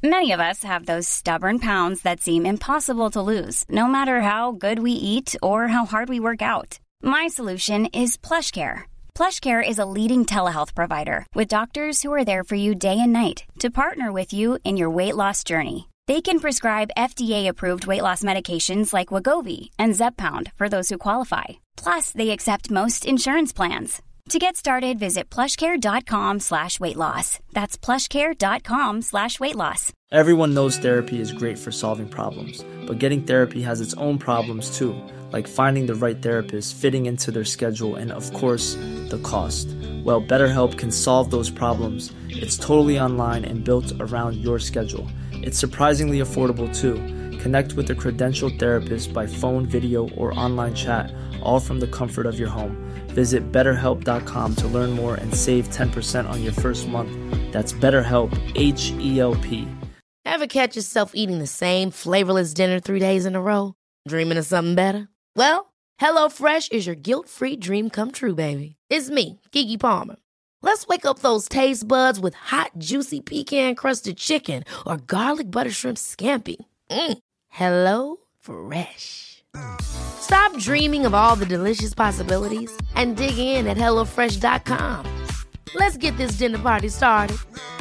Many of us have those stubborn pounds that seem impossible to lose, no matter how good we eat or how hard we work out. My solution is PlushCare. PlushCare is a leading telehealth provider with doctors who are there for you day and night to partner with you in your weight loss journey. They can prescribe FDA-approved weight loss medications like Wegovy and Zepbound for those who qualify. Plus, they accept most insurance plans. To get started, visit plushcare.com/weightloss. That's plushcare.com/weightloss. Everyone knows therapy is great for solving problems, but getting therapy has its own problems too, like finding the right therapist, fitting into their schedule, and of course, the cost. Well, BetterHelp can solve those problems. It's totally online and built around your schedule. It's surprisingly affordable too. Connect with a credentialed therapist by phone, video, or online chat, all from the comfort of your home. Visit BetterHelp.com to learn more and save 10% on your first month. That's BetterHelp, H-E-L-P. Ever catch yourself eating the same flavorless dinner 3 days in a row? Dreaming of something better? Well, HelloFresh is your guilt-free dream come true, baby. It's me, Keke Palmer. Let's wake up those taste buds with hot, juicy pecan-crusted chicken or garlic butter shrimp scampi. Hello Fresh. Stop dreaming of all the delicious possibilities and dig in at HelloFresh.com. Let's get this dinner party started.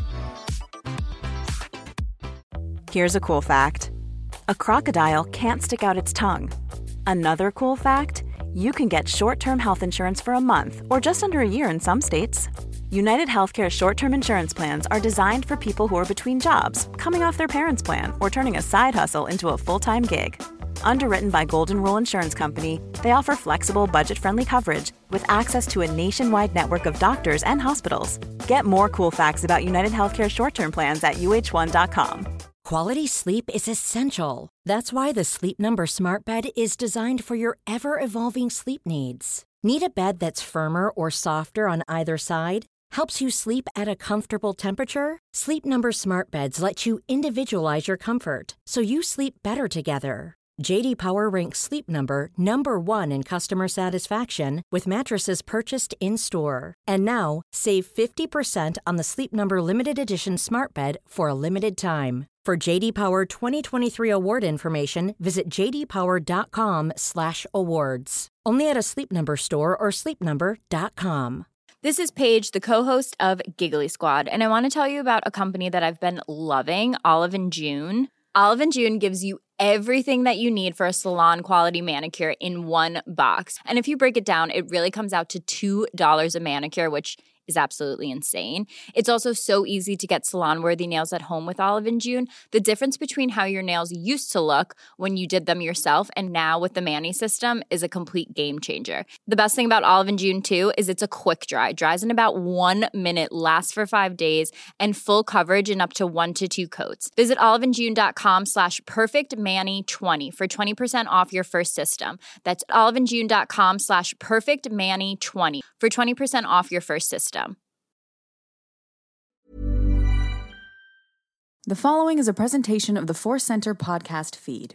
Here's a cool fact. A crocodile can't stick out its tongue. Another cool fact, you can get short-term health insurance for a month or just under a year in some states. United Healthcare short-term insurance plans are designed for people who are between jobs, coming off their parents' plan, or turning a side hustle into a full-time gig. Underwritten by Golden Rule Insurance Company, they offer flexible, budget-friendly coverage with access to a nationwide network of doctors and hospitals. Get more cool facts about United Healthcare short-term plans at uh1.com. Quality sleep is essential. That's why the Sleep Number Smart Bed is designed for your ever-evolving sleep needs. Need a bed that's firmer or softer on either side? Helps you sleep at a comfortable temperature? Sleep Number Smart Beds let you individualize your comfort, so you sleep better together. J.D. Power ranks Sleep Number number 1 in customer satisfaction with mattresses purchased in-store. And now, save 50% on the Sleep Number Limited Edition Smart Bed for a limited time. For J.D. Power 2023 award information, visit jdpower.com/awards. Only at a Sleep Number store or sleepnumber.com. This is Paige, the co-host of Giggly Squad, and I want to tell you about a company that I've been loving, Olive & June. Olive & June gives you everything that you need for a salon-quality manicure in one box. And if you break it down, it really comes out to $2 a manicure, which is absolutely insane. It's also so easy to get salon-worthy nails at home with Olive & June. The difference between how your nails used to look when you did them yourself and now with the Mani system is a complete game changer. The best thing about Olive & June, too, is it's a quick dry. Dries in about 1 minute, lasts for 5 days, and full coverage in up to 1 to 2 coats. Visit oliveandjune.com/perfectmani20 for 20% off your first system. That's oliveandjune.com/perfectmani20 for 20% off your first system. The following is a presentation of the Force Center podcast feed.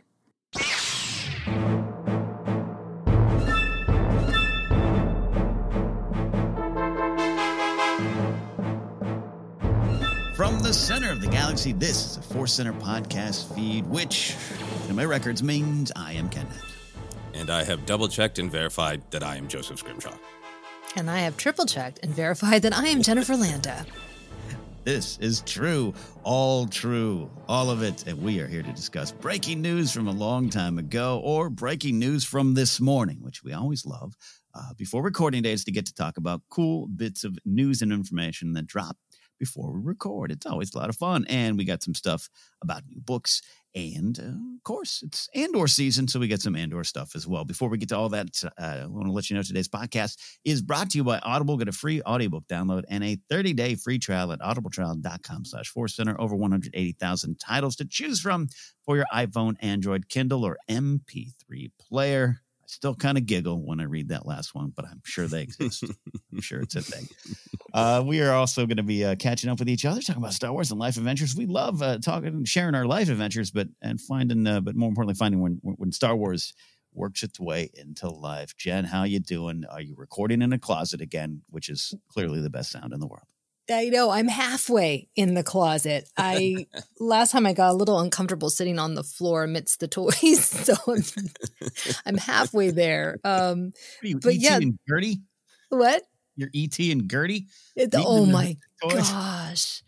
From the center of the galaxy, this is a Force Center podcast feed, which, in my records, means I am Kenneth. And I have double-checked and verified that I am Joseph Scrimshaw. And I have triple-checked and verified that I am Jennifer Landa. This is true, all of it. And we are here to discuss breaking news from a long time ago or breaking news from this morning, which we always love. Before recording days to get to talk about cool bits of news and information that drop before we record. It's always a lot of fun. And we got some stuff about new books. And, of course, it's Andor season, so we get some Andor stuff as well. Before we get to all that, I want to let you know today's podcast is brought to you by Audible. Get a free audiobook download and a 30-day free trial at audibletrial.com/ForceCenter. Over 180,000 titles to choose from for your iPhone, Android, Kindle, or MP3 player. I still kind of giggle when I read that last one, but I'm sure they exist. I'm sure it's a thing. We are also going to be catching up with each other, talking about Star Wars and life adventures. We love talking and sharing our life adventures, but more importantly, finding when Star Wars works its way into life. Jen, how you doing? Are you recording in a closet again, which is clearly the best sound in the world? I know. I'm halfway in the closet. Last time I got a little uncomfortable sitting on the floor amidst the toys, so I'm halfway there. What are you, but E.T. and Gertie? What? You're E.T. and Gertie? Oh my gosh!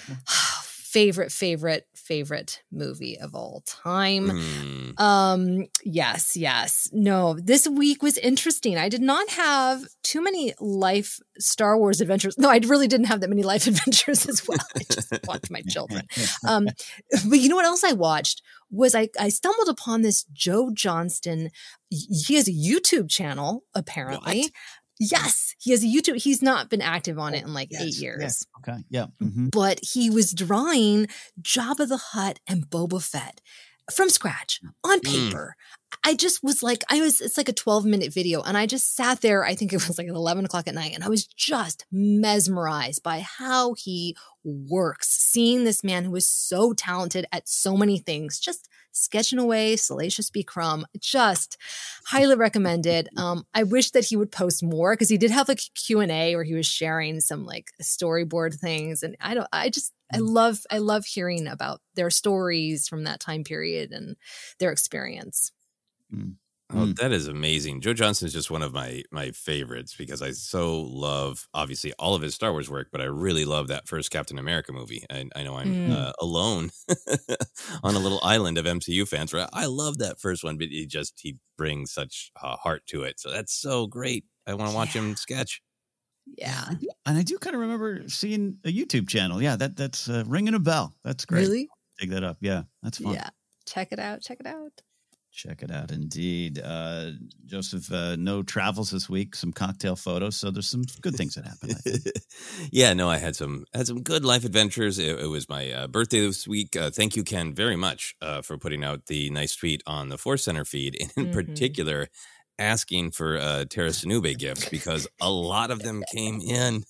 Favorite movie of all time. Yes. No, this week was interesting. I did not have too many life Star Wars adventures. No, I really didn't have that many life adventures as well. I just watched my children. But you know what else I watched was I stumbled upon this Joe Johnston. He has a YouTube channel, apparently. What? Yes, he has a YouTube. He's not been active on it in 8 years. Yes. Okay. Yeah. Mm-hmm. But he was drawing Jabba the Hutt and Boba Fett from scratch on paper. I just was like, it's like a 12-minute video. And I just sat there, I think it was like at 11 o'clock at night. And I was just mesmerized by how he works. Seeing this man who is so talented at so many things, just sketching away, Salacious B. Crumb, just highly recommended. I wish that he would post more because he did have like a Q&A where he was sharing some like storyboard things. And I love hearing about their stories from that time period and their experience. Oh, that is amazing. Joe Johnston is just one of my favorites because I so love, obviously, all of his Star Wars work, but I really love that first Captain America movie. I know I'm alone on a little island of MCU fans where I love that first one, but he brings such heart to it. So that's so great. I want to watch him sketch. Yeah. And I do kind of remember seeing a YouTube channel. Yeah, that's ringing a bell. That's great. Really? Take that up. Yeah, that's fun. Yeah. Check it out. Check it out, indeed. Joseph, no travels this week. Some cocktail photos, so there's some good things that happen. I think. Yeah, no, I had some good life adventures. It was my birthday this week. Thank you, Ken, very much for putting out the nice tweet on the Force Center feed, and in particular, asking for Tara Sinube gifts because a lot of them came in.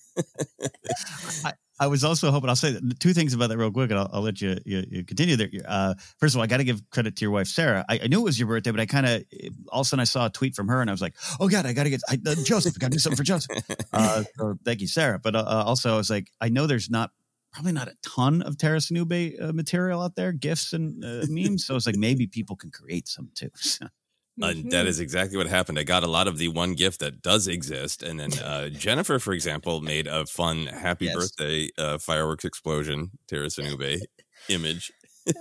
I was also hoping, I'll say two things about that real quick, and I'll let you continue there. First of all, I got to give credit to your wife, Sarah. I knew it was your birthday, but I kind of, all of a sudden I saw a tweet from her and I was like, oh God, I got to get, Joseph, I got to do something for Joseph. So thank you, Sarah. But also I was like, I know there's probably not a ton of Tara Sinube material out there, gifts and memes. So it's like, maybe people can create some too. That is exactly what happened. I got a lot of the one gift that does exist. And then Jennifer, for example, made a fun happy birthday fireworks explosion, Tara Sinube image.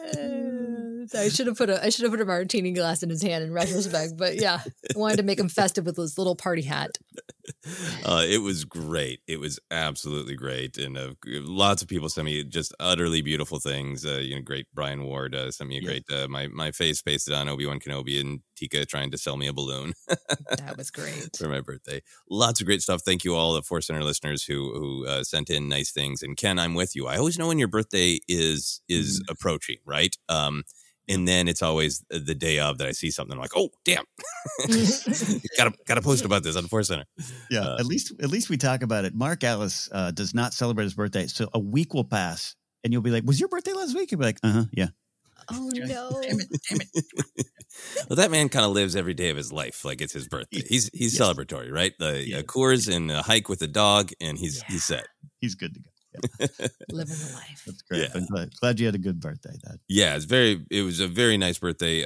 I should have put a martini glass in his hand in retrospect, but yeah, I wanted to make him festive with his little party hat. It was great. It was absolutely great. And lots of people sent me just utterly beautiful things. Great Brian Ward sent me a great, my face pasted on Obi-Wan Kenobi and Tika trying to sell me a balloon. That was great. For my birthday. Lots of great stuff. Thank you all the Force Center listeners who sent in nice things. And Ken, I'm with you. I always know when your birthday is approaching, right? And then it's always the day of that I see something like, oh, damn. Gotta post about this on the Force Center. Yeah, at least we talk about it. Mark Ellis does not celebrate his birthday. So a week will pass and you'll be like, was your birthday last week? You'll be like, yeah. Oh, no. Damn it. Well, that man kind of lives every day of his life like it's his birthday. He's celebratory, right? Coors and a hike with a dog, and he's set. He's good to go. Living the life. That's great. Yeah. I'm glad you had a good birthday. Yeah, it was a very nice birthday.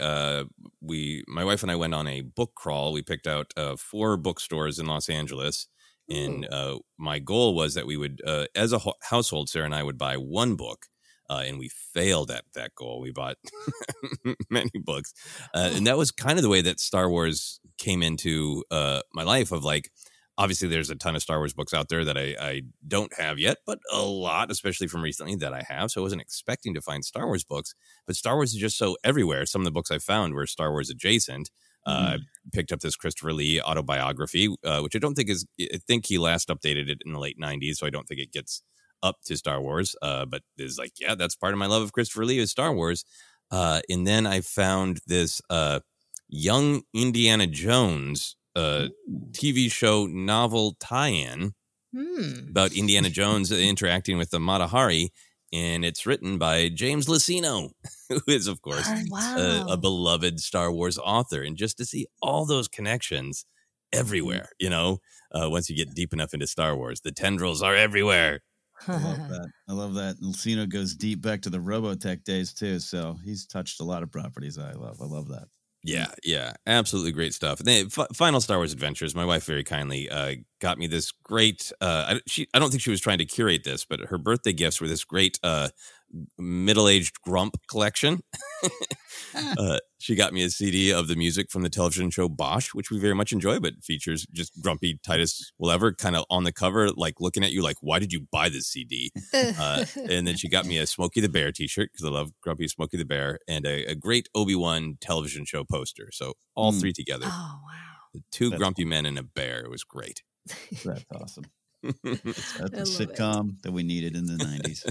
My wife and I went on a book crawl. We picked out 4 bookstores in Los Angeles. And my goal was that we would, as a household, Sarah and I would buy one book. And we failed at that goal. We bought many books. And that was kind of the way that Star Wars came into my life of like, obviously, there's a ton of Star Wars books out there that I don't have yet, but a lot, especially from recently, that I have. So I wasn't expecting to find Star Wars books, but Star Wars is just so everywhere. Some of the books I found were Star Wars adjacent. I picked up this Christopher Lee autobiography, which I think he last updated it in the late 90s, so I don't think it gets up to Star Wars. But it's like, yeah, that's part of my love of Christopher Lee is Star Wars. And then I found this Young Indiana Jones TV show novel tie-in about Indiana Jones interacting with the Mata Hari, and it's written by James Luceno, who is, of course, a beloved Star Wars author. And just to see all those connections everywhere, once you get deep enough into Star Wars, the tendrils are everywhere. I love that. I love that. And Lucino goes deep back to the Robotech days too. So he's touched a lot of properties I love. I love that. Yeah, absolutely great stuff. Final Star Wars Adventures. My wife very kindly got me this great. I don't think she was trying to curate this, but her birthday gifts were this great middle-aged grump collection. She got me a CD of the music from the television show Bosch, which we very much enjoy, but features just grumpy Titus Welliver kind of on the cover, like looking at you like, why did you buy this CD? And then she got me a Smokey the Bear t-shirt because I love grumpy Smokey the Bear, and a great Obi-Wan television show poster. So all three together. Oh, wow. The two grumpy men and a bear. It was great. That's awesome. That's a sitcom that we needed in the 90s.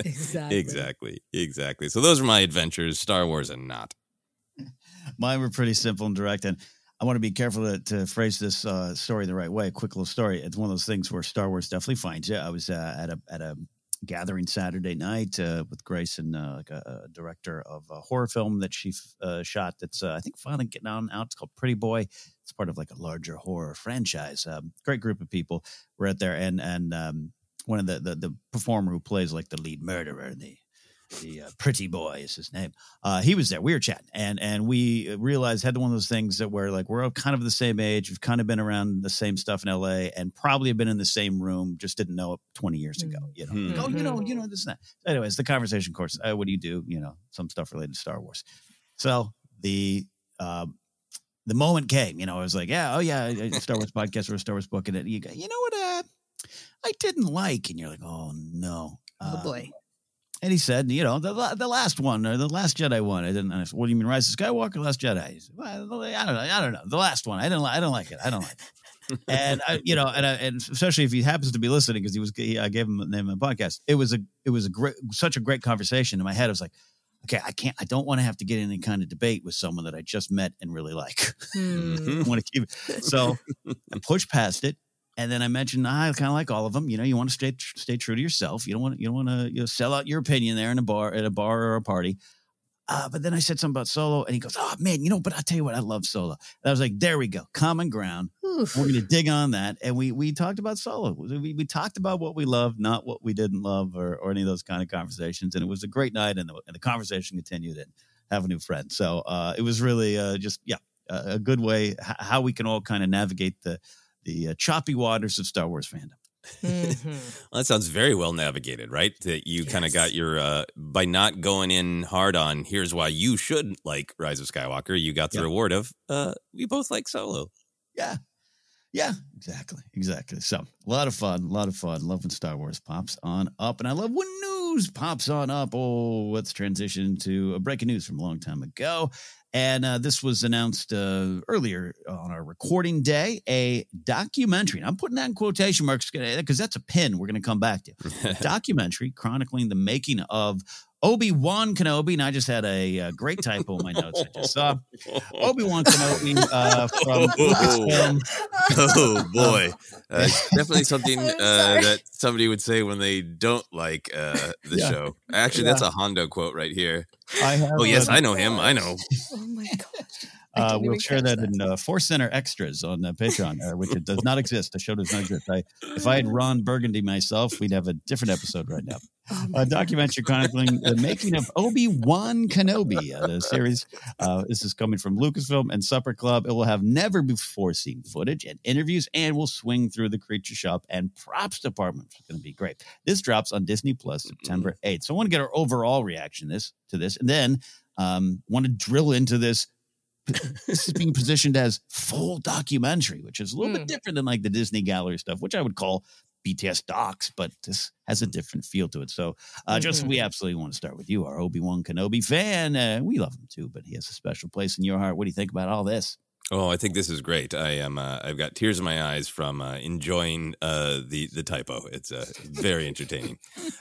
Exactly. So those are my adventures, Star Wars and not. Mine were pretty simple and direct, and I want to be careful to phrase this story the right way. A quick little story. It's one of those things where Star Wars definitely finds you. I was at a gathering Saturday night with Grace and like a director of a horror film that she shot that's I think finally getting out. It's called Pretty Boy. It's part of like a larger horror franchise. Great group of people were out there, and one of the performer who plays like the lead murderer, the Pretty Boy is his name. He was there. We were chatting, and we realized had one of those things that we're all kind of the same age. We've kind of been around the same stuff in LA, and probably have been in the same room. Just didn't know it 20 years ago. You know, you know this and that. Anyways, the conversation, of course. What do you do? You know, some stuff related to Star Wars. So the moment came. You know, I was like, Star Wars podcast or a Star Wars book, and you go, you know what? I didn't like, and you're like, oh no, oh boy. And he said, you know, the last one, or the Last Jedi one. I said, what do you mean, Rise of Skywalker, Last Jedi? He said, well, I don't know. The last one. I don't like it. And and especially if he happens to be listening, because I gave him the name of the podcast. It was such a great conversation. In my head, I was like, okay, I don't want to have to get in any kind of debate with someone that I just met and really like. I want to keep it. So I pushed past it. And then I mentioned, I kind of like all of them. You know, you want to stay true to yourself. You don't want to sell out your opinion there at a bar or a party. But then I said something about Solo, and he goes, "Oh man, but I'll tell you what, I love Solo." And I was like, "There we go, common ground." Oof. We're going to dig on that, and we talked about Solo. We talked about what we loved, not what we didn't love, or any of those kind of conversations. And it was a great night, and the conversation continued, and have a new friend. So it was really a good way how we can all kind of navigate the choppy waters of Star Wars fandom. Well, that sounds very well navigated, right? That you kind of got your by not going in hard on here's why you should like Rise of Skywalker, you got the reward of we both like Solo. Yeah, exactly. So a lot of fun. Love when Star Wars pops on up, and I love when news pops on up. Oh, let's transition to breaking news from a long time ago. And this was announced earlier on our recording day, a documentary. And I'm putting that in quotation marks because that's a pin we're going to come back to. A documentary chronicling the making of Obi-Wan Kenobi. And I just had a great typo in my notes I just saw. Obi-Wan Kenobi from Lucasfilm. Oh, boy. Definitely something that somebody would say when they don't like the show. Actually, that's a Hondo quote right here. Yes, I know him. I know. Oh, my gosh. We'll share that in Force Center Extras on Patreon, which it does not exist. The show does not exist. If I had Ron Burgundy myself, we'd have a different episode right now. A documentary chronicling the making of Obi-Wan Kenobi, the series. This is coming from Lucasfilm and Supper Club. It will have never before seen footage and interviews, and will swing through the creature shop and props department. It's going to be great. This drops on Disney Plus September 8th. So I want to get our overall reaction to this, and then want to drill into this. This is being positioned as full documentary, which is a little bit different than like the Disney Gallery stuff, which I would call BTS docs, but this has a different feel to it. So, Justin, we absolutely want to start with you, our Obi-Wan Kenobi fan. We love him too, but he has a special place in your heart. What do you think about all this? Oh, I think this is great. I've got tears in my eyes from enjoying the typo. It's very entertaining.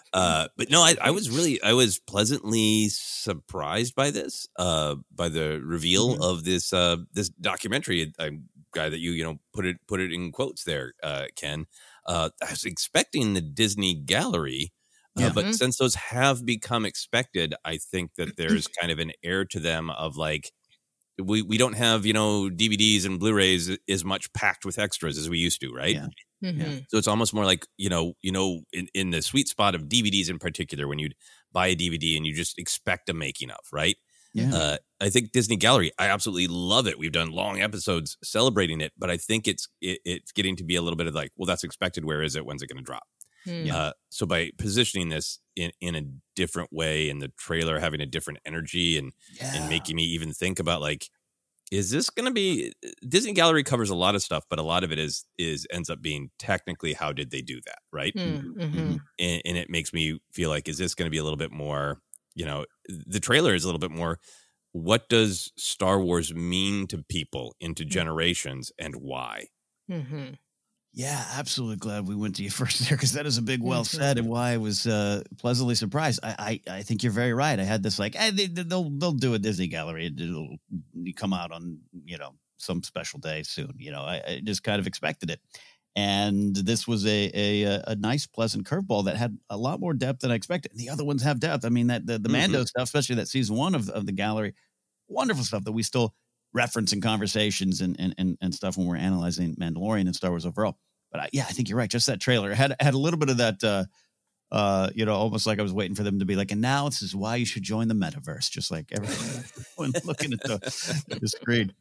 But no, I was pleasantly surprised by this, by the reveal of this documentary. Guy that you put it in quotes there, Ken. I was expecting the Disney Gallery. But since those have become expected, I think that there's kind of an air to them of like, we don't have, DVDs and Blu-rays as much packed with extras as we used to, right? Mhm. So it's almost more like, in the sweet spot of DVDs in particular, when you'd buy a DVD and you just expect a making of, right? Yeah. I think Disney Gallery, I absolutely love it. We've done long episodes celebrating it, but I think it's getting to be a little bit of like, well, that's expected. Where is it? When's it going to drop? So by positioning this in a different way, and the trailer having a different energy and making me even think about like, is this going to be Disney Gallery covers a lot of stuff, but a lot of it ends up being technically, how did they do that? Right. Mm-hmm. And it makes me feel like, is this going to be a little bit more, the trailer is a little bit more, what does Star Wars mean to people into generations, and why? Mm-hmm. Yeah, absolutely glad we went to you first there, because that is a big well said, and why I was pleasantly surprised. I think you're very right. I had this like, they'll do a Disney Gallery. It'll come out on some special day soon. I just kind of expected it, and this was a nice, pleasant curveball that had a lot more depth than I expected. And the other ones have depth. I mean, that the Mando stuff, especially that season 1 of the Gallery, wonderful stuff that we still reference in conversations and stuff when we're analyzing Mandalorian and Star Wars overall. But I think you're right. Just that trailer had a little bit of that, almost like I was waiting for them to be like, and now this is why you should join the metaverse, just like everyone looking at the screen.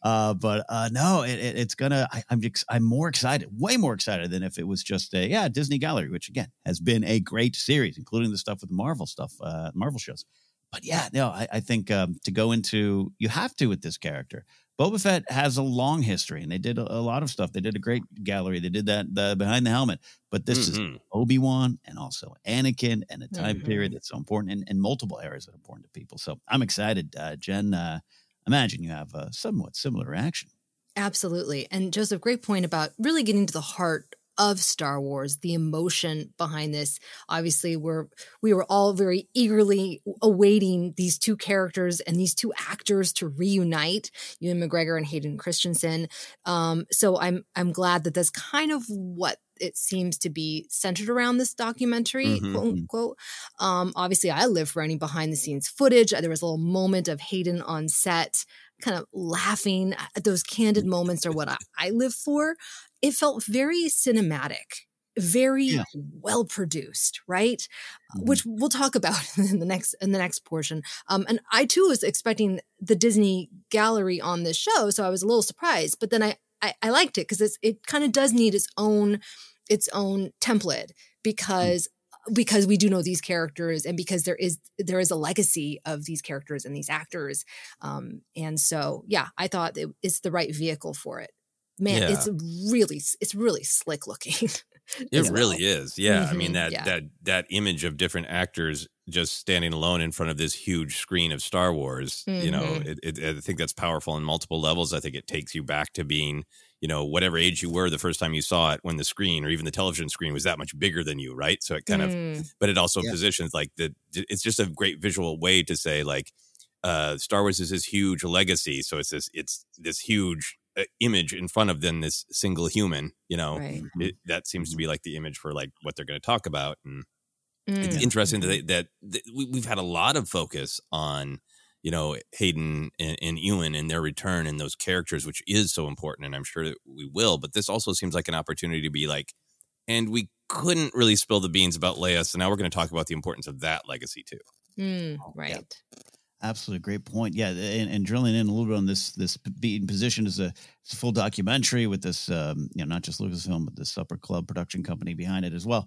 No, it's gonna. I'm more excited, way more excited than if it was just a Disney Gallery, which again has been a great series, including the stuff with the Marvel stuff, Marvel shows. But I think to go into, you have to with this character. Boba Fett has a long history, and they did a lot of stuff. They did a great gallery. They did that behind the helmet. But this is Obi-Wan and also Anakin, and a time period that's so important, and multiple eras that are important to people. So I'm excited. Jen, imagine you have a somewhat similar reaction. Absolutely. And Joseph, great point about really getting to the heart of Star Wars, the emotion behind this. Obviously, we were all very eagerly awaiting these two characters and these two actors to reunite, Ewan McGregor and Hayden Christensen. So I'm glad that that's kind of what it seems to be centered around this documentary, quote unquote. Obviously, I live for any behind the scenes footage. There was a little moment of Hayden on set, kind of laughing. Those candid moments are what I live for. It felt very cinematic, very well produced, right? Which we'll talk about in the next portion. And I too was expecting the Disney Gallery on this show, so I was a little surprised. But then I liked it because it kind of does need its own template because we do know these characters, and because there is a legacy of these characters and these actors. And so, I thought it's the right vehicle for it. Man, it's really slick looking. It really is. Yeah. I mean, that image of different actors just standing alone in front of this huge screen of Star Wars, I think that's powerful on multiple levels. I think it takes you back to being, whatever age you were the first time you saw it, when the screen or even the television screen was that much bigger than you, right? So it kind of, but it also positions like it's just a great visual way to say like, Star Wars is this huge legacy. So it's this huge image in front of then this single human, that seems to be like the image for like what they're going to talk about. And it's interesting that we've had a lot of focus on, Hayden and Ewan and their return and those characters, which is so important. And I'm sure that we will, but this also seems like an opportunity to be like, and we couldn't really spill the beans about Leia. So now we're going to talk about the importance of that legacy too. Right. Yeah. Absolutely. Great point. Yeah. And drilling in a little bit on this being positioned as a full documentary with this, not just Lucasfilm, but the Supper Club production company behind it as well.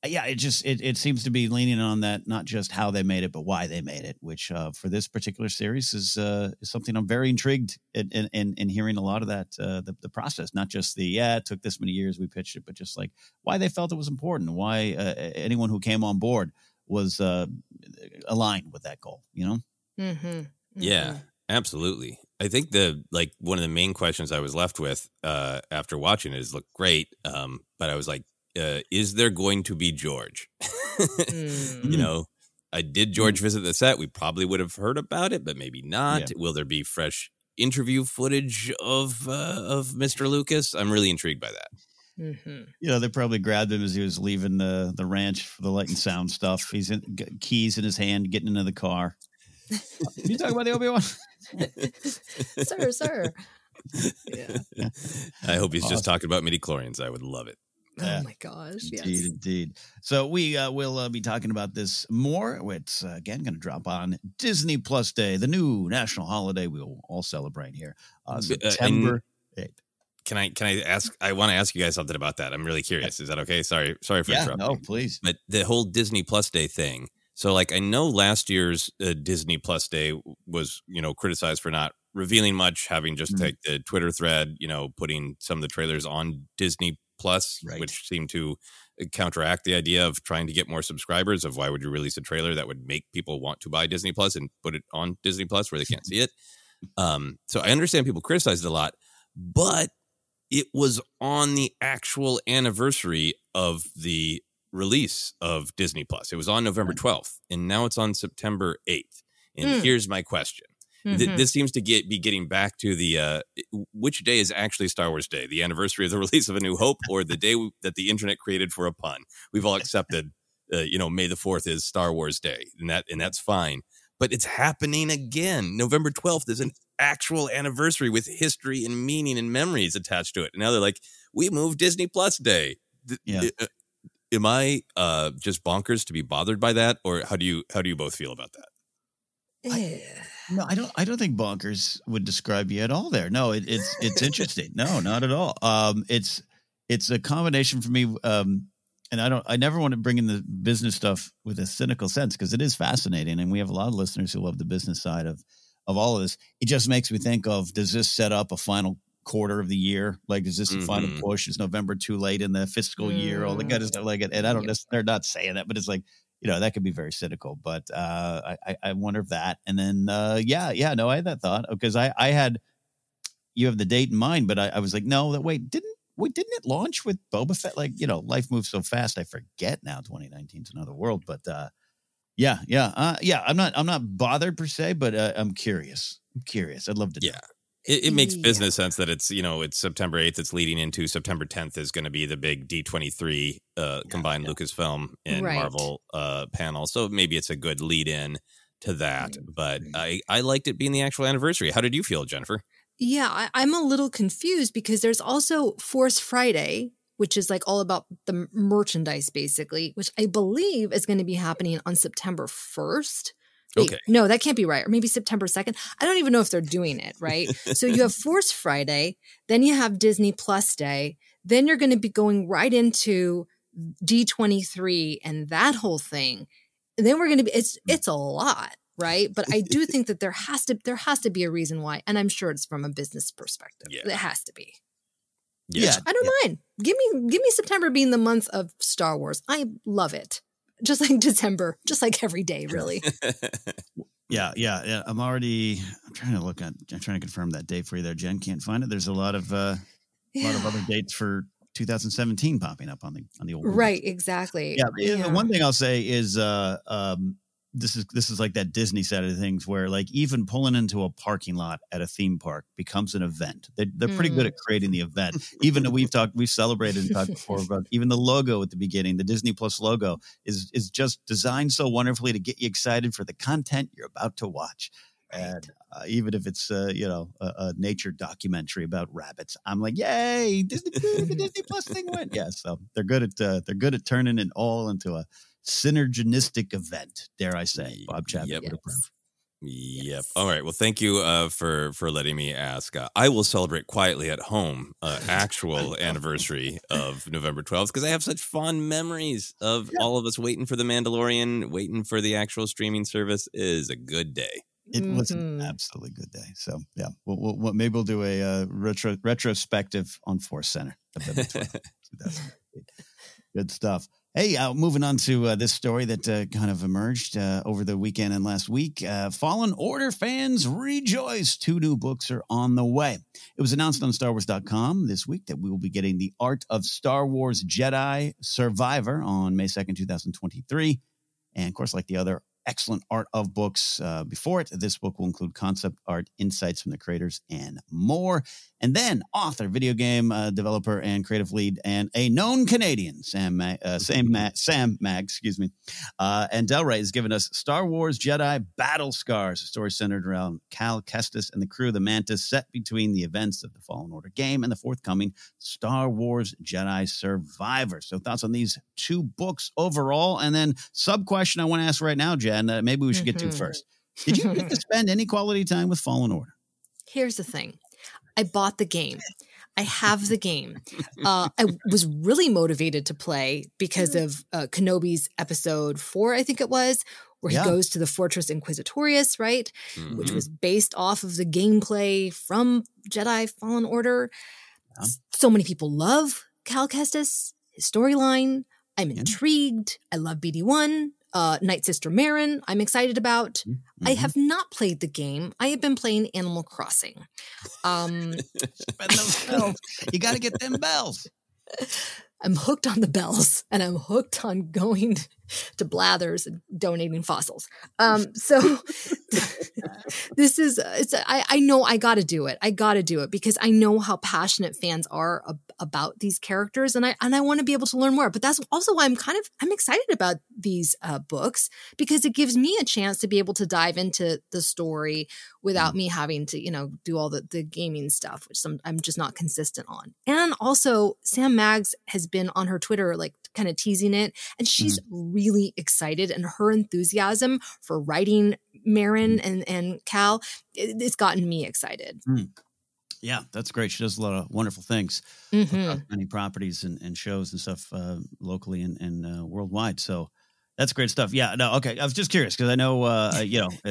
It seems to be leaning on that, not just how they made it, but why they made it, which for this particular series is something I'm very intrigued in hearing a lot of that, the process, not just it took this many years, we pitched it, but just like why they felt it was important, why anyone who came on board was aligned with that goal, Yeah, absolutely. I think one of the main questions I was left with after watching it is look great, but I was like, is there going to be George? Did George visit the set? We probably would have heard about it, but maybe not. Yeah. Will there be fresh interview footage of Mr. Lucas? I'm really intrigued by that. They probably grabbed him as he was leaving the ranch for the light and sound stuff. He's keys in his hand, getting into the car. You talking about the Obi-Wan? Sir. Yeah. I hope he's just talking about midichlorians. I would love it. Oh my gosh. Indeed, Yes. indeed. So we will be talking about this more. It's, again, going to drop on Disney Plus Day, the new national holiday we will all celebrate here. September 8th. Can I ask? I want to ask you guys something about that. I'm really curious. Is that okay? Sorry for interrupting. No, please. But the whole Disney Plus Day thing. So, like, I know last year's Disney Plus Day was, criticized for not revealing much, having just like the Twitter thread, putting some of the trailers on Disney Plus, Right. which seemed to counteract the idea of trying to get more subscribers. Of why would you release a trailer that would make people want to buy Disney Plus and put it on Disney Plus where they can't see it? So I understand people criticized it a lot, but it was on the actual anniversary of the release of Disney Plus. It was on November 12th, and now it's on September 8th. And here's my question. This seems to be getting back to the which day is actually Star Wars Day? The anniversary of the release of A New Hope, or the day that the internet created for a pun? We've all accepted, May the 4th is Star Wars Day, and that's fine. But it's happening again. November 12th is an actual anniversary with history and meaning and memories attached to it. And now they're like, we moved Disney Plus Day. Am I just bonkers to be bothered by that, or how do you both feel about that? No, I don't think bonkers would describe you at all there. No, it's interesting. No, not at all. It's a combination for me. And I never want to bring in the business stuff with a cynical sense, because it is fascinating. And we have a lot of listeners who love the business side of all of this. It just makes me think of, does this set up a final quarter of the year? Like, is this a final push? Is November too late in the fiscal year? All the kind of stuff like it. And I don't know, they're not saying that, but it's like, that could be very cynical, but I wonder if that. And then, no, I had that thought, because you have the date in mind, but I was like, no, didn't it launch with Boba Fett? Like, life moves so fast, I forget now. 2019 is another world, but I'm not bothered per se, but I'm curious. I'd love to know. It makes business sense that it's, it's September 8th. It's leading into September 10th is going to be the big D23 combined Lucasfilm and Marvel panel. So maybe it's a good lead in to that. But I liked it being the actual anniversary. How did you feel, Jennifer? Yeah, I'm a little confused because there's also Force Friday, which is like all about the merchandise, basically, which I believe is going to be happening on September 1st. Wait, okay. No, that can't be right. Or maybe September 2nd. I don't even know if they're doing it, right? So you have Force Friday, then you have Disney Plus Day, then you're going to be going right into D23 and that whole thing. And then we're going to be, it's a lot, right? But I do think that there has to be a reason why. And I'm sure it's from a business perspective. Yeah. It has to be. Yeah. I don't mind. Give me September being the month of Star Wars. I love it. Just like December, just like every day, really. Yeah. I'm trying to confirm that date for you there. Jen can't find it. There's a lot of other dates for 2017 popping up on the old right. Exactly. Yeah. The one thing I'll say is this is like that Disney side of things where, like, even pulling into a parking lot at a theme park becomes an event. They're pretty good at creating the event. Even though we've celebrated and talked before about even the logo at the beginning, the Disney Plus logo is just designed so wonderfully to get you excited for the content you're about to watch. And even if it's a nature documentary about rabbits, I'm like, yay, the Disney Plus thing went. Yeah, so they're good at turning it all into a synergistic event, dare I say. Bob Chapek would approve. Yep. Yes. All right. Well, thank you for letting me ask. I will celebrate quietly at home actual anniversary of November 12th, because I have such fond memories of all of us waiting for The Mandalorian, waiting for the actual streaming service. It is a good day. It was an absolutely good day. So, yeah, maybe we'll do a retrospective on Force Center. Good stuff. Hey, moving on to this story that kind of emerged over the weekend and last week. Fallen Order fans rejoice. 2 new books are on the way. It was announced on StarWars.com this week that we will be getting The Art of Star Wars Jedi Survivor on May 2nd, 2023. And, of course, like the other excellent art of books before it. This book will include concept art, insights from the creators, and more. And then author, video game developer, and creative lead, and a known Canadian, Sam Mag, excuse me. And Del Rey has given us Star Wars Jedi Battle Scars, a story centered around Cal Kestis and the crew of the Mantis, set between the events of the Fallen Order game and the forthcoming Star Wars Jedi Survivor. So thoughts on these two books overall? And then sub-question I want to ask right now, Jen, maybe we should get to first. Did you get to spend any quality time with Fallen Order? Here's the thing. I bought the game. I have the game. I was really motivated to play because of Kenobi's episode 4, I think it was, where he goes to the Fortress Inquisitorius, right? Mm-hmm. Which was based off of the gameplay from Jedi Fallen Order. Yeah. So many people love Cal Kestis, his storyline. I'm intrigued. I love BD1. Night Sister Marin, I'm excited about. Mm-hmm. I have not played the game. I have been playing Animal Crossing. Spend those bells. You got to get them bells. I'm hooked on the bells, and I'm hooked on going to Blathers and donating fossils. So this is, I know I got to do it. I got to do it because I know how passionate fans are about these characters, and I want to be able to learn more. But that's also why I'm excited about these books, because it gives me a chance to be able to dive into the story without me having to, do all the gaming stuff, which I'm just not consistent on. And also, Sam Maggs has been on her Twitter, like kind of teasing it, and she's really excited, and her enthusiasm for writing Marin and Cal, it's gotten me excited. Yeah, that's great. She does a lot of wonderful things, many properties and shows and stuff locally and worldwide. So that's great stuff. Yeah, no, okay. I was just curious because I know, I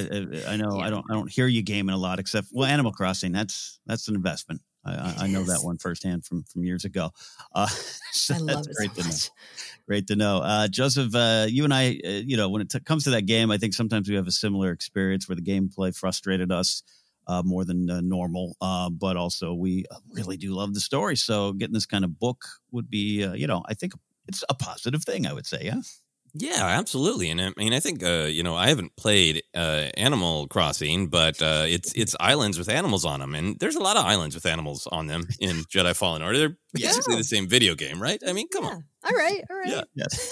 don't hear you gaming a lot, except Animal Crossing. That's an investment. I know that one firsthand from years ago. So I love it great so much. Great to know. Joseph, you and I, when it comes to that game, I think sometimes we have a similar experience where the gameplay frustrated us more than normal, but also we really do love the story. So getting this kind of book would be, I think it's a positive thing, I would say, yeah? Yeah, absolutely. And I mean, I think, I haven't played Animal Crossing, but it's islands with animals on them. And there's a lot of islands with animals on them in Jedi Fallen Order. They're basically the same video game, right? I mean, come on. All right. Yeah.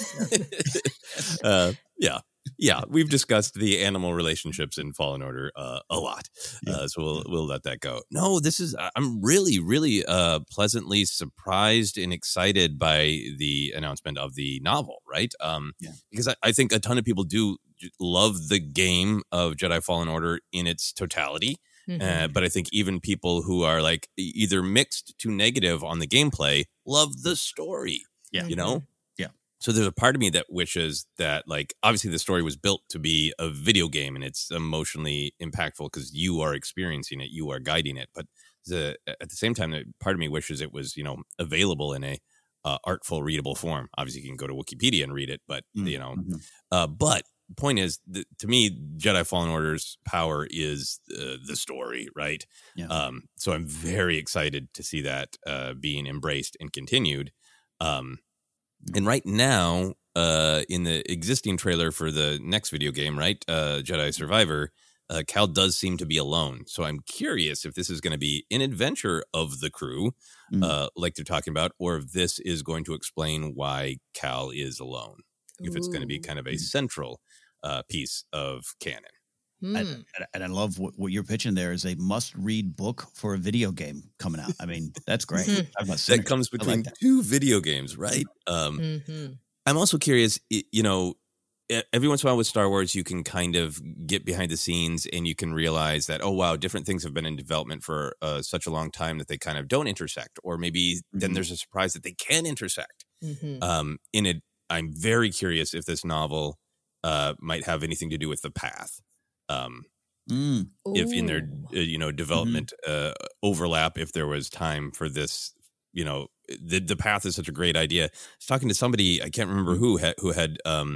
Yes. Yeah, we've discussed the animal relationships in Fallen Order a lot, so we'll let that go. No, I'm really, really pleasantly surprised and excited by the announcement of the novel, right? Because I think a ton of people do love the game of Jedi Fallen Order in its totality, but I think even people who are like either mixed to negative on the gameplay love the story, So there's a part of me that wishes that, like, obviously the story was built to be a video game and it's emotionally impactful because you are experiencing it, you are guiding it. But at the same time, part of me wishes it was, available in a artful, readable form. Obviously, you can go to Wikipedia and read it, but, but the point is, to me, Jedi Fallen Order's power is the story, right? Yeah. So I'm very excited to see that being embraced and continued. And right now, in the existing trailer for the next video game, right, Jedi Survivor, Cal does seem to be alone. So I'm curious if this is going to be an adventure of the crew, like they're talking about, or if this is going to explain why Cal is alone. If it's going to be kind of a central piece of canon. And I love what you're pitching there is a must-read book for a video game coming out. I mean, that's great. That comes between two video games, right? I'm also curious, every once in a while with Star Wars, you can kind of get behind the scenes and you can realize that, oh, wow, different things have been in development for such a long time that they kind of don't intersect. Or maybe then there's a surprise that they can intersect. I'm very curious if this novel might have anything to do with the path. If in their development overlap, if there was time for this, the path is such a great idea. I was talking to somebody, I can't remember who had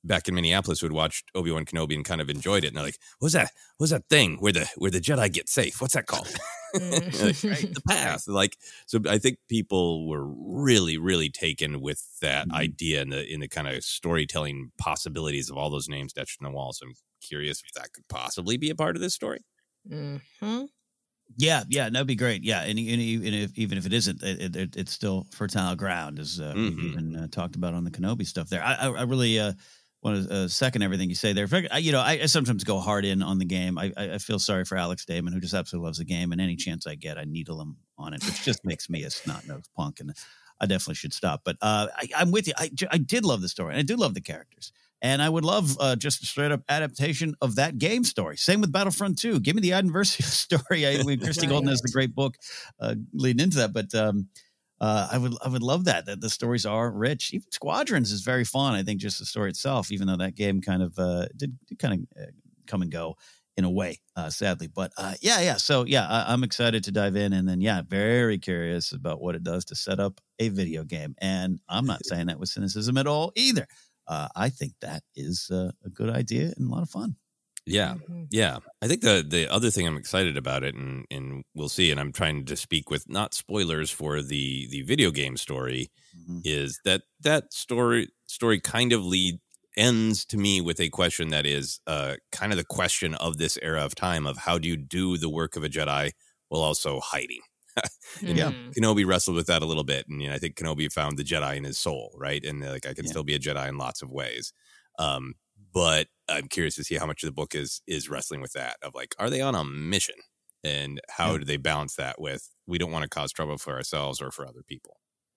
back in Minneapolis who had watched Obi-Wan Kenobi and kind of enjoyed it. And they're like, what's that thing where the Jedi get safe? What's that called? Like, right, the path. Like, so I think people were really, really taken with that idea and in the kind of storytelling possibilities of all those names etched on the wall. So I'm curious if that could possibly be a part of this story. Mm-hmm. Yeah, that'd be great. Yeah, and even if it isn't, it's still fertile ground, as we've even talked about on the Kenobi stuff there. I really want to second everything you say there. I sometimes go hard in on the game. I feel sorry for Alex Damon, who just absolutely loves the game, and any chance I get, I needle him on it, which just makes me a snot-nosed punk, and I definitely should stop. But I'm with you. I did love the story, and I do love the characters. And I would love just a straight-up adaptation of that game story. Same with Battlefront 2. Give me the Iden Versio story. Christy Golden has the great book leading into that. But I would love that the stories are rich. Even Squadrons is very fun. I think just the story itself, even though that game kind of did kind of come and go in a way, sadly. But So I'm excited to dive in. And then, very curious about what it does to set up a video game. And I'm not saying that with cynicism at all either. I think that is a good idea and a lot of fun. Yeah. I think the other thing I'm excited about it, and we'll see, and I'm trying to speak with not spoilers for the video game story, is that story kind of ends to me with a question that is kind of the question of this era of time of how do you do the work of a Jedi while also hiding? Kenobi wrestled with that a little bit, and I think Kenobi found the Jedi in his soul, right? And like I can still be a Jedi in lots of ways, but I'm curious to see how much of the book is wrestling with that of like, are they on a mission, and how do they balance that with we don't want to cause trouble for ourselves or for other people.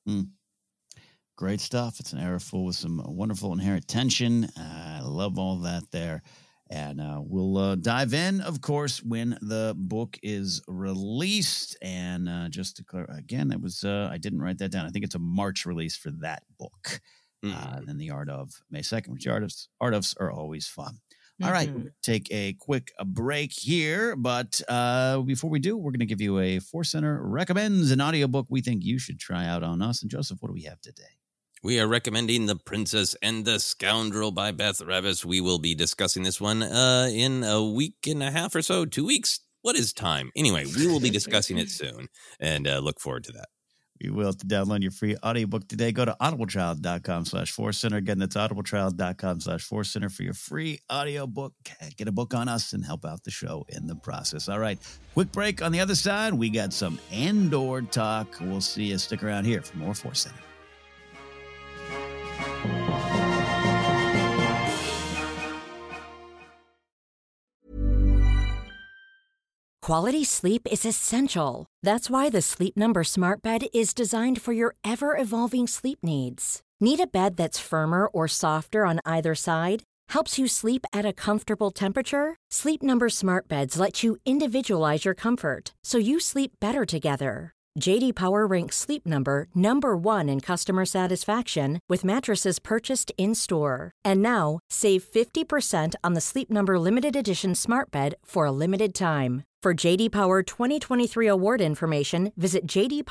Great stuff. It's an era full with some wonderful inherent tension. I love all that there. And we'll dive in, of course, when the book is released. And just to clarify, again, it was I didn't write that down. I think it's a March release for that book. Then the Art of May 2nd, which art ofs are always fun. All right, we'll take a quick break here. But before we do, we're going to give you a Force Center Recommends, an audiobook we think you should try out on us. And Joseph, what do we have today? We are recommending The Princess and the Scoundrel by Beth Revis. We will be discussing this one in a week and a half or so, 2 weeks. What is time? Anyway, we will be discussing it soon, and look forward to that. You will. To download your free audiobook today, go to audibletrial.com/forcecenter. Again, that's audibletrial.com/forcecenter for your free audiobook. Get a book on us and help out the show in the process. All right, quick break. On the other side, we got some Andor talk. We'll see you. Stick around here for more Force Center. Quality sleep is essential. That's why the Sleep Number Smart Bed is designed for your ever-evolving sleep needs. Need a bed that's firmer or softer on either side? Helps you sleep at a comfortable temperature? Sleep Number Smart Beds let you individualize your comfort, so you sleep better together. J.D. Power ranks Sleep Number #1 in customer satisfaction with mattresses purchased in-store. And now, save 50% on the Sleep Number Limited Edition Smart Bed for a limited time. For J.D. Power 2023 award information, visit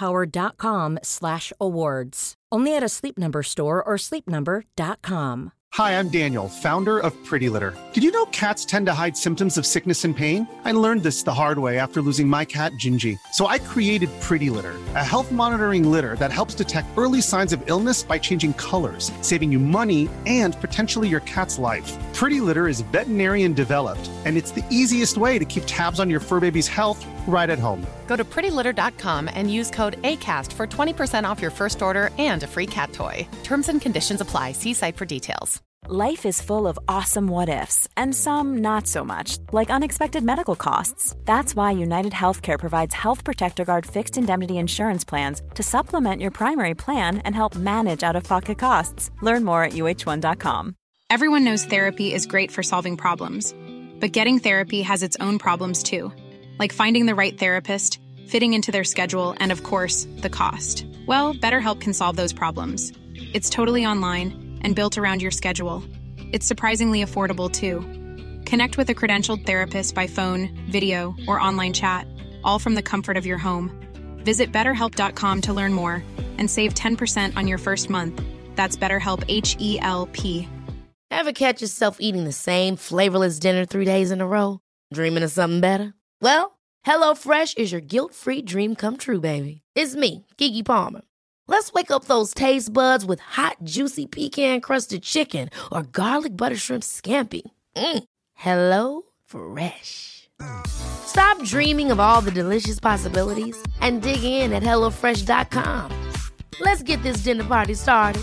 jdpower.com/awards. Only at a Sleep Number store or sleepnumber.com. Hi, I'm Daniel, founder of Pretty Litter. Did you know cats tend to hide symptoms of sickness and pain? I learned this the hard way after losing my cat, Gingy. So I created Pretty Litter, a health monitoring litter that helps detect early signs of illness by changing colors, saving you money and potentially your cat's life. Pretty Litter is veterinarian developed, and it's the easiest way to keep tabs on your fur baby's health right at home. Go to prettylitter.com and use code ACAST for 20% off your first order and a free cat toy. Terms and conditions apply. See site for details. Life is full of awesome what-ifs, and some not so much, like unexpected medical costs. That's why United Healthcare provides Health Protector Guard fixed indemnity insurance plans to supplement your primary plan and help manage out-of-pocket costs. Learn more at uh1.com. Everyone knows therapy is great for solving problems, but getting therapy has its own problems too, like finding the right therapist, fitting into their schedule, and of course, the cost. Well, BetterHelp can solve those problems. It's totally online and built around your schedule. It's surprisingly affordable, too. Connect with a credentialed therapist by phone, video, or online chat, all from the comfort of your home. Visit BetterHelp.com to learn more and save 10% on your first month. That's BetterHelp, H-E-L-P. Ever catch yourself eating the same flavorless dinner 3 days in a row? Dreaming of something better? Well, HelloFresh is your guilt-free dream come true, baby. It's me, Keke Palmer. Let's wake up those taste buds with hot, juicy pecan-crusted chicken or garlic butter shrimp scampi. Hello Fresh. Stop dreaming of all the delicious possibilities and dig in at HelloFresh.com. Let's get this dinner party started.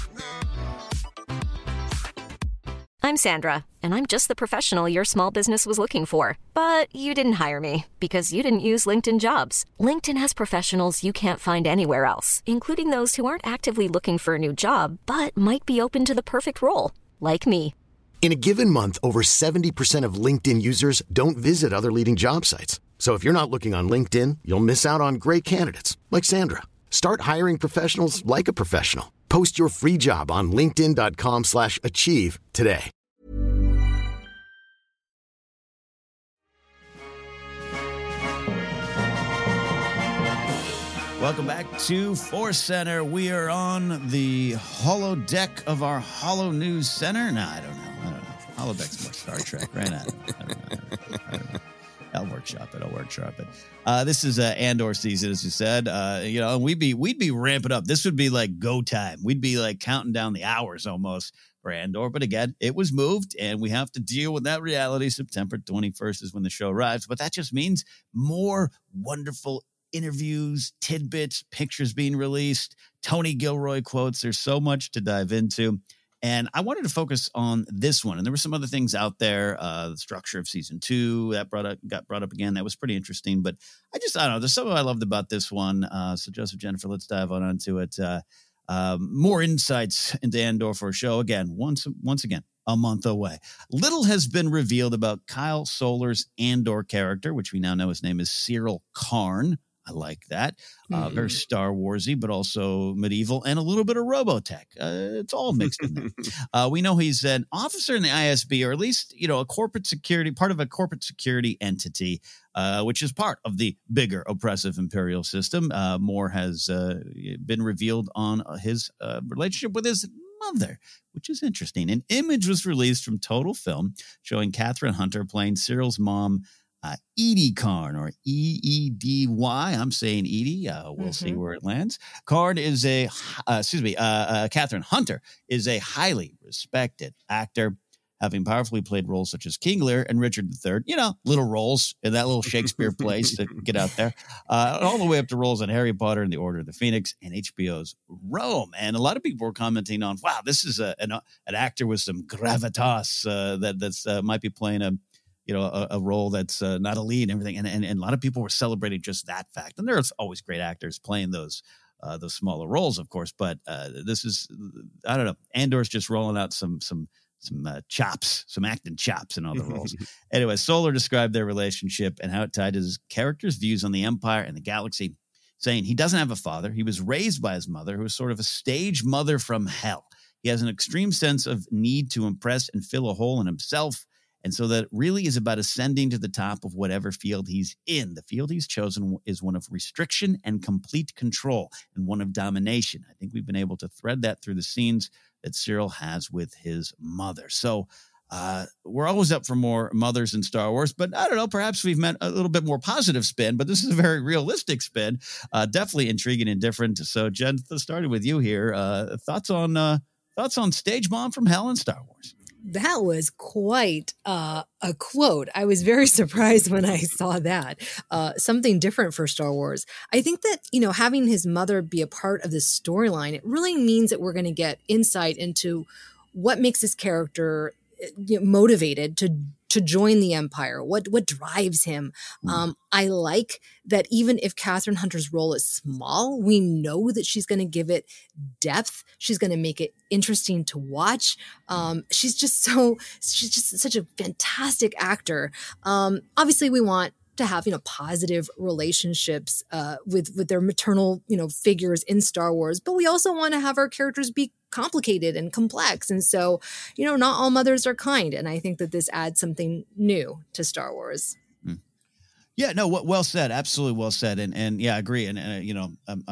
I'm Sandra, and I'm just the professional your small business was looking for. But you didn't hire me because you didn't use LinkedIn Jobs. LinkedIn has professionals you can't find anywhere else, including those who aren't actively looking for a new job, but might be open to the perfect role, like me. In a given month, over 70% of LinkedIn users don't visit other leading job sites. So if you're not looking on LinkedIn, you'll miss out on great candidates like Sandra. Start hiring professionals like a professional. Post your free job on linkedin.com/achieve today. Welcome back to Force Center. We are on the holo deck of our Holo News Center. No, I don't know. Holodeck's more Star Trek, right? I don't know. I'll workshop it. This is Andor season, as you said. And we'd be ramping up. This would be like go time. We'd be like counting down the hours almost for Andor. But again, it was moved, and we have to deal with that reality. September 21st is when the show arrives. But that just means more wonderful interviews, tidbits, pictures being released, Tony Gilroy quotes. There's so much to dive into. And I wanted to focus on this one. And there were some other things out there, the structure of season 2 that got brought up again. That was pretty interesting. But I don't know. There's something I loved about this one. So Joseph, Jennifer, let's dive on into it. More insights into Andor for a show. Again, once again, a month away. Little has been revealed about Kyle Solar's Andor character, which we now know his name is Syril Karn. I like that. Very Star Warsy, but also medieval and a little bit of Robotech. It's all mixed in there. We know he's an officer in the ISB, or at least, a corporate security, part of a corporate security entity, which is part of the bigger oppressive imperial system. More has been revealed on his relationship with his mother, which is interesting. An image was released from Total Film showing Catherine Hunter playing Cyril's mom, Edie Karn, or E-E-D-Y. I'm saying Edie. We'll see where it lands. Karn is Catherine Hunter is a highly respected actor, having powerfully played roles such as King Lear and Richard III. Little roles in that little Shakespeare place to get out there, all the way up to roles on Harry Potter and the Order of the Phoenix and HBO's Rome. And a lot of people were commenting on, wow, this is an actor with some gravitas that's might be playing a role that's not a lead and everything. And a lot of people were celebrating just that fact. And there's always great actors playing those smaller roles, of course. But this is, I don't know, Andor's just rolling out some chops, some acting chops in all the roles. Anyway, Solar described their relationship and how it tied to his character's views on the Empire and the galaxy, saying he doesn't have a father. He was raised by his mother, who was sort of a stage mother from hell. He has an extreme sense of need to impress and fill a hole in himself. And so that really is about ascending to the top of whatever field he's in. The field he's chosen is one of restriction and complete control, and one of domination. I think we've been able to thread that through the scenes that Syril has with his mother. So we're always up for more mothers in Star Wars, but I don't know, perhaps we've met a little bit more positive spin, but this is a very realistic spin. Definitely intriguing and different. So Jen, started with you here. Thoughts on Stage Mom from Hell in Star Wars? That was quite a quote. I was very surprised when I saw that. Something different for Star Wars. I think that, having his mother be a part of this storyline, it really means that we're going to get insight into what makes his character motivated to join the Empire, what drives him. I like that even if Catherine Hunter's role is small, we know that she's going to give it depth. She's going to make it interesting to watch. She's just such a fantastic actor. Obviously, we want to have, positive relationships with their maternal, figures in Star Wars, but we also want to have our characters be complicated and complex. And so, not all mothers are kind. And I think that this adds something new to Star Wars. Yeah, no, well said. Absolutely well said. And yeah, I agree. And I'm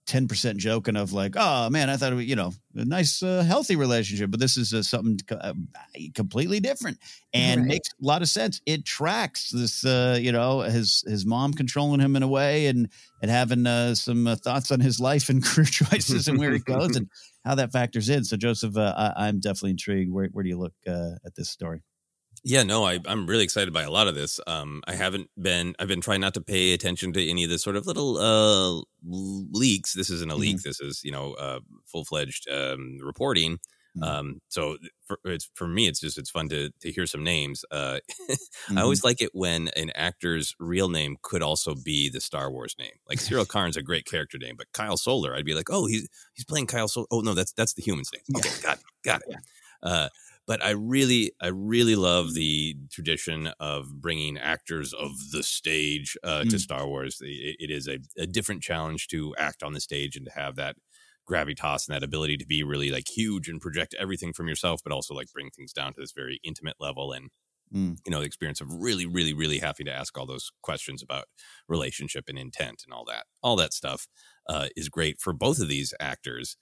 10% joking of like, oh man, I thought it was, a nice, healthy relationship, but this is something completely different and makes a lot of sense. It tracks this, his mom controlling him in a way and having some thoughts on his life and career choices and where he goes and how that factors in. So Joseph, I'm definitely intrigued. Where do you look at this story? Yeah, no, I'm really excited by a lot of this. I've been trying not to pay attention to any of the sort of little leaks. This isn't a leak. This is, full-fledged reporting. So for me, it's fun to hear some names. I always like it when an actor's real name could also be the Star Wars name. Like Cyril Karn's a great character name, but Kyle Soller, I'd be like, oh, he's playing Kyle Soller. Oh no, that's the human's name. Okay, got it. Yeah. But I really love the tradition of bringing actors of the stage to Star Wars. It is a different challenge to act on the stage and to have that gravitas and that ability to be really like huge and project everything from yourself, but also like bring things down to this very intimate level. And the experience of really, really, really having to ask all those questions about relationship and intent and all that stuff is great for both of these actors.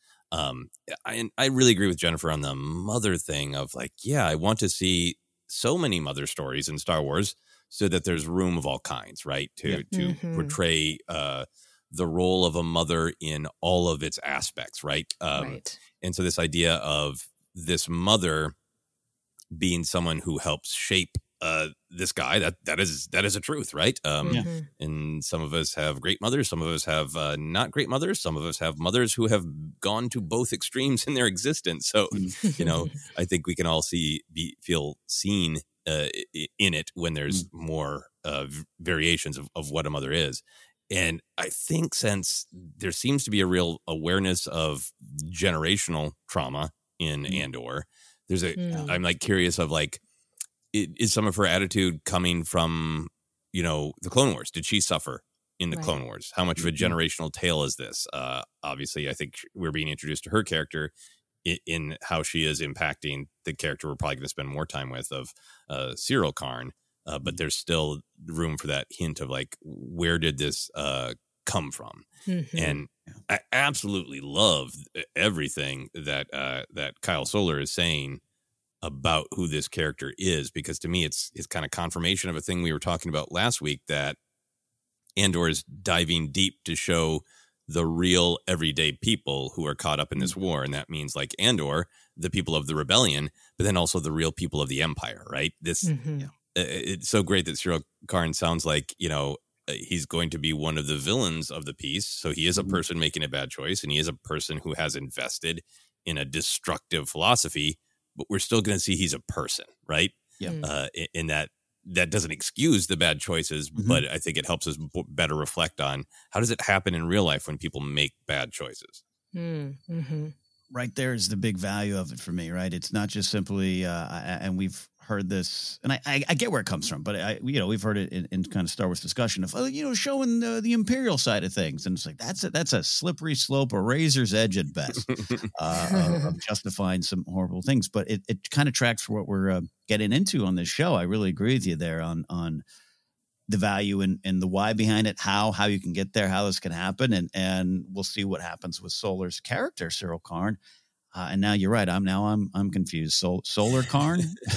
I really agree with Jennifer on the mother thing of like, yeah, I want to see so many mother stories in Star Wars so that there's room of all kinds, right? To portray the role of a mother in all of its aspects, right? And so this idea of this mother being someone who helps shape this guy, that is a truth, right? And some of us have great mothers, some of us have not great mothers, some of us have mothers who have gone to both extremes in their existence. So, I think we can all feel seen in it when there's more variations of what a mother is. And I think since there seems to be a real awareness of generational trauma in Andor, I'm like curious of like, is some of her attitude coming from, the Clone Wars? Did she suffer in the Clone Wars? How much of a generational tale is this? Obviously, I think we're being introduced to her character in how she is impacting the character we're probably going to spend more time with of Cyril Karn. But there's still room for that hint of like, where did this come from? And I absolutely love everything that Kyle Soller is saying about who this character is, because to me it's kind of confirmation of a thing we were talking about last week, that Andor is diving deep to show the real everyday people who are caught up in this war. And that means like Andor, the people of the rebellion, but then also the real people of the Empire, right? This it's so great that Cyril Karn sounds like, he's going to be one of the villains of the piece. So he is a person making a bad choice, and he is a person who has invested in a destructive philosophy, but we're still going to see he's a person, right? Yeah. In that doesn't excuse the bad choices, but I think it helps us better reflect on how does it happen in real life when people make bad choices. Right there is the big value of it for me, right? It's not just simply, and we've heard this, and I get where it comes from, but we've heard it in kind of Star Wars discussion of, showing the Imperial side of things, and it's like that's a slippery slope, a razor's edge at best, of justifying some horrible things. But it kind of tracks for what we're getting into on this show. I really agree with you there on the value and the why behind it, how you can get there, how this can happen, and we'll see what happens with Soller's character, Cyril Karn. And now you're right. I'm confused. Soller Karn,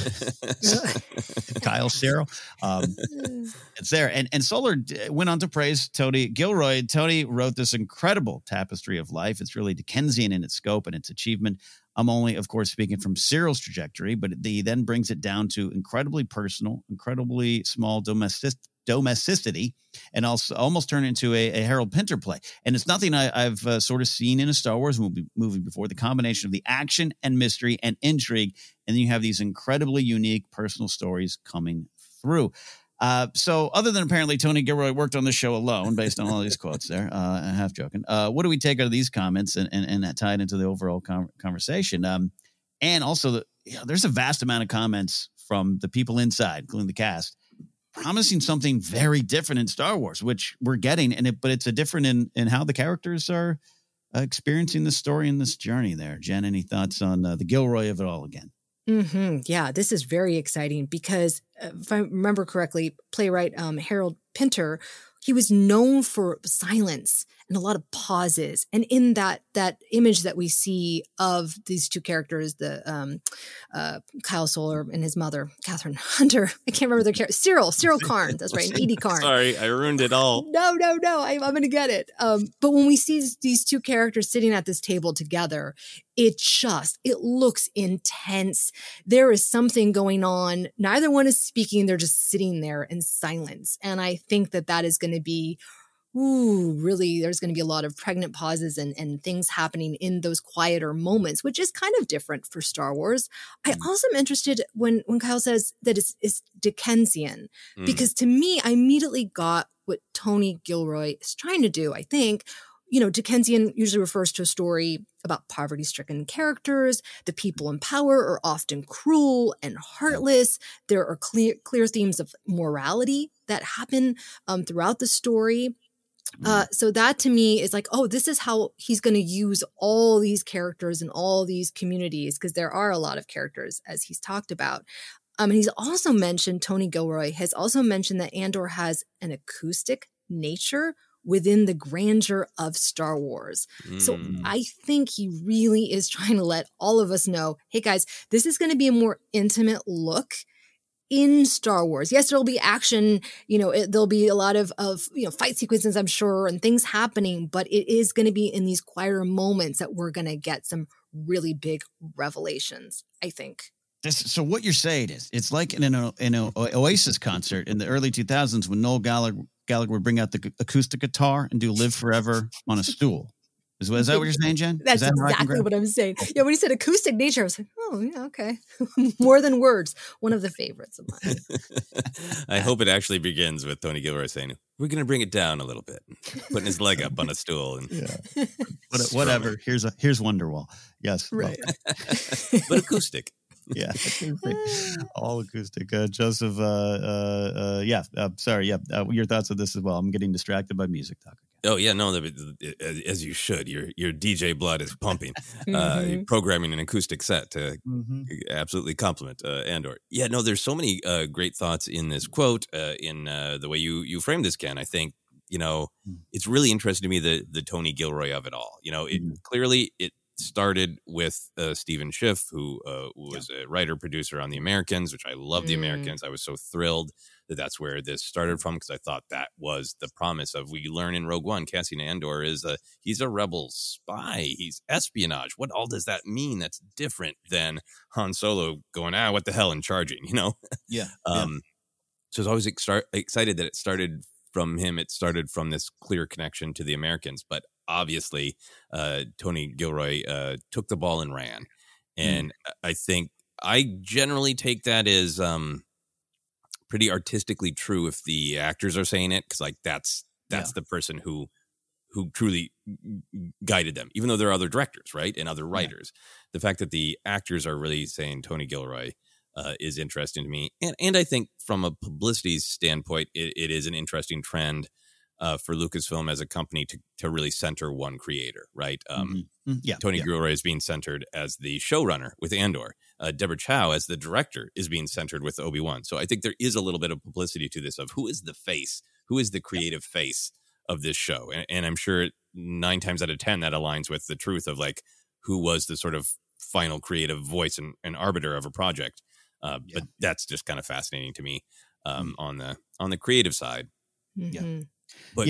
Kyle Cyril. It's there. And Soller went on to praise Tony Gilroy. Tony wrote this incredible tapestry of life. It's really Dickensian in its scope and its achievement. I'm only, of course, speaking from Cyril's trajectory, but he then brings it down to incredibly personal, incredibly small domesticity, and also almost turn into a Harold Pinter play. And it's nothing I've sort of seen in a Star Wars movie before. The combination of the action and mystery and intrigue, and then you have these incredibly unique personal stories coming through. So other than apparently Tony Gilroy worked on this show alone, based on all these quotes there, half joking, what do we take out of these comments and that tied into the overall conversation? And also, there's a vast amount of comments from the people inside, including the cast, promising something very different in Star Wars, which we're getting, but it's a different in how the characters are experiencing this story and this journey there. Jen, any thoughts on the Gilroy of it all again? Yeah, this is very exciting because if I remember correctly, playwright Harold Pinter, he was known for silence and a lot of pauses. And in that image that we see of these two characters, the Kyle Soller and his mother, Catherine Hunter, I can't remember their character, Cyril Karn, that's right, and Edie Karn. Sorry, I ruined it all. No, I'm going to get it. But when we see these two characters sitting at this table together, it looks intense. There is something going on. Neither one is speaking. They're just sitting there in silence. And I think that is going to be, really, there's going to be a lot of pregnant pauses and things happening in those quieter moments, which is kind of different for Star Wars. I also am interested when Kyle says that it's Dickensian, because to me, I immediately got what Tony Gilroy is trying to do, I think. Dickensian usually refers to a story about poverty-stricken characters. The people in power are often cruel and heartless. There are clear themes of morality that happen throughout the story. So that to me is like, this is how he's going to use all these characters and all these communities, because there are a lot of characters, as he's talked about. And he's also mentioned, Tony Gilroy has also mentioned that Andor has an acoustic nature within the grandeur of Star Wars. So I think he really is trying to let all of us know, hey guys, this is going to be a more intimate look in Star Wars. Yes, there'll be action, there'll be a lot of fight sequences, I'm sure, and things happening, but it is going to be in these quieter moments that we're going to get some really big revelations, I think. So what you're saying is, it's like in an Oasis concert in the early 2000s when Noel Gallagher would bring out the acoustic guitar and do "Live Forever" on a stool. Is that what you're saying, Jen? That's exactly what I'm saying. Yeah, when he said acoustic nature, I was like, oh, yeah, okay. More than words. One of the favorites of mine. I hope it actually begins with Tony Gilroy saying, we're going to bring it down a little bit. Putting his leg up on a stool. And whatever. Here's Wonderwall. Yes. Right. But acoustic. Yeah, all acoustic. Joseph, sorry, your thoughts on this as well. I'm getting distracted by music talk. Oh yeah, no, as you should. Your DJ blood is pumping. Programming an acoustic set to absolutely compliment Andor. Yeah, no, there's so many great thoughts in this quote. In the way you framed this, Ken, I think it's really interesting to me the Tony Gilroy of it all. Clearly it started with Stephen Schiff, who was a writer producer on The Americans, which I love The Americans. I was so thrilled that's where this started from, because I thought that was the promise of, we learn in Rogue One, Cassian Andor he's a rebel spy. He's espionage. What all does that mean? That's different than Han Solo going, what the hell, and charging, Yeah. So I was always excited that it started from him. It started from this clear connection to The Americans, but obviously Tony Gilroy took the ball and ran. And I think I generally take that as pretty artistically true if the actors are saying it, because that's the person who truly guided them, even though there are other directors, right, and other writers. The fact that the actors are really saying Tony Gilroy is interesting to me. And I think from a publicity standpoint, it is an interesting trend for Lucasfilm as a company to really center one creator, right? Tony Gilroy is being centered as the showrunner with Andor. Deborah Chow as the director is being centered with Obi-Wan. So I think there is a little bit of publicity to this of who is the face, who is the creative face of this show. And I'm sure 9 times out of 10 that aligns with the truth of like who was the sort of final creative voice and arbiter of a project. But that's just kind of fascinating to me on the creative side. Mm-hmm. But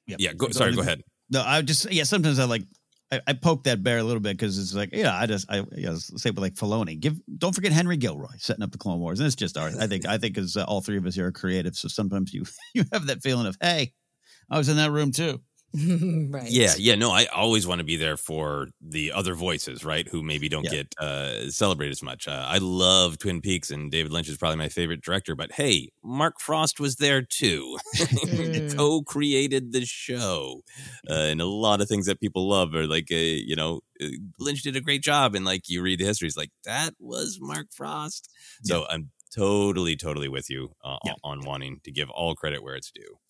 go ahead. No, I just sometimes I poke that bear a little bit because it's like I say with like Filoni, don't forget Henry Gilroy setting up the Clone Wars, and it's just art. I think because all three of us here are creative, so sometimes you have that feeling of, hey, I was in that room too. Right. Yeah. No, I always want to be there for the other voices, right? Who maybe don't get celebrated as much. I love Twin Peaks, and David Lynch is probably my favorite director. But hey, Mark Frost was there too. Co-created the show, and a lot of things that people love are like, Lynch did a great job, and like you read the history, it's like that was Mark Frost. So I'm totally with you on wanting to give all credit where it's due.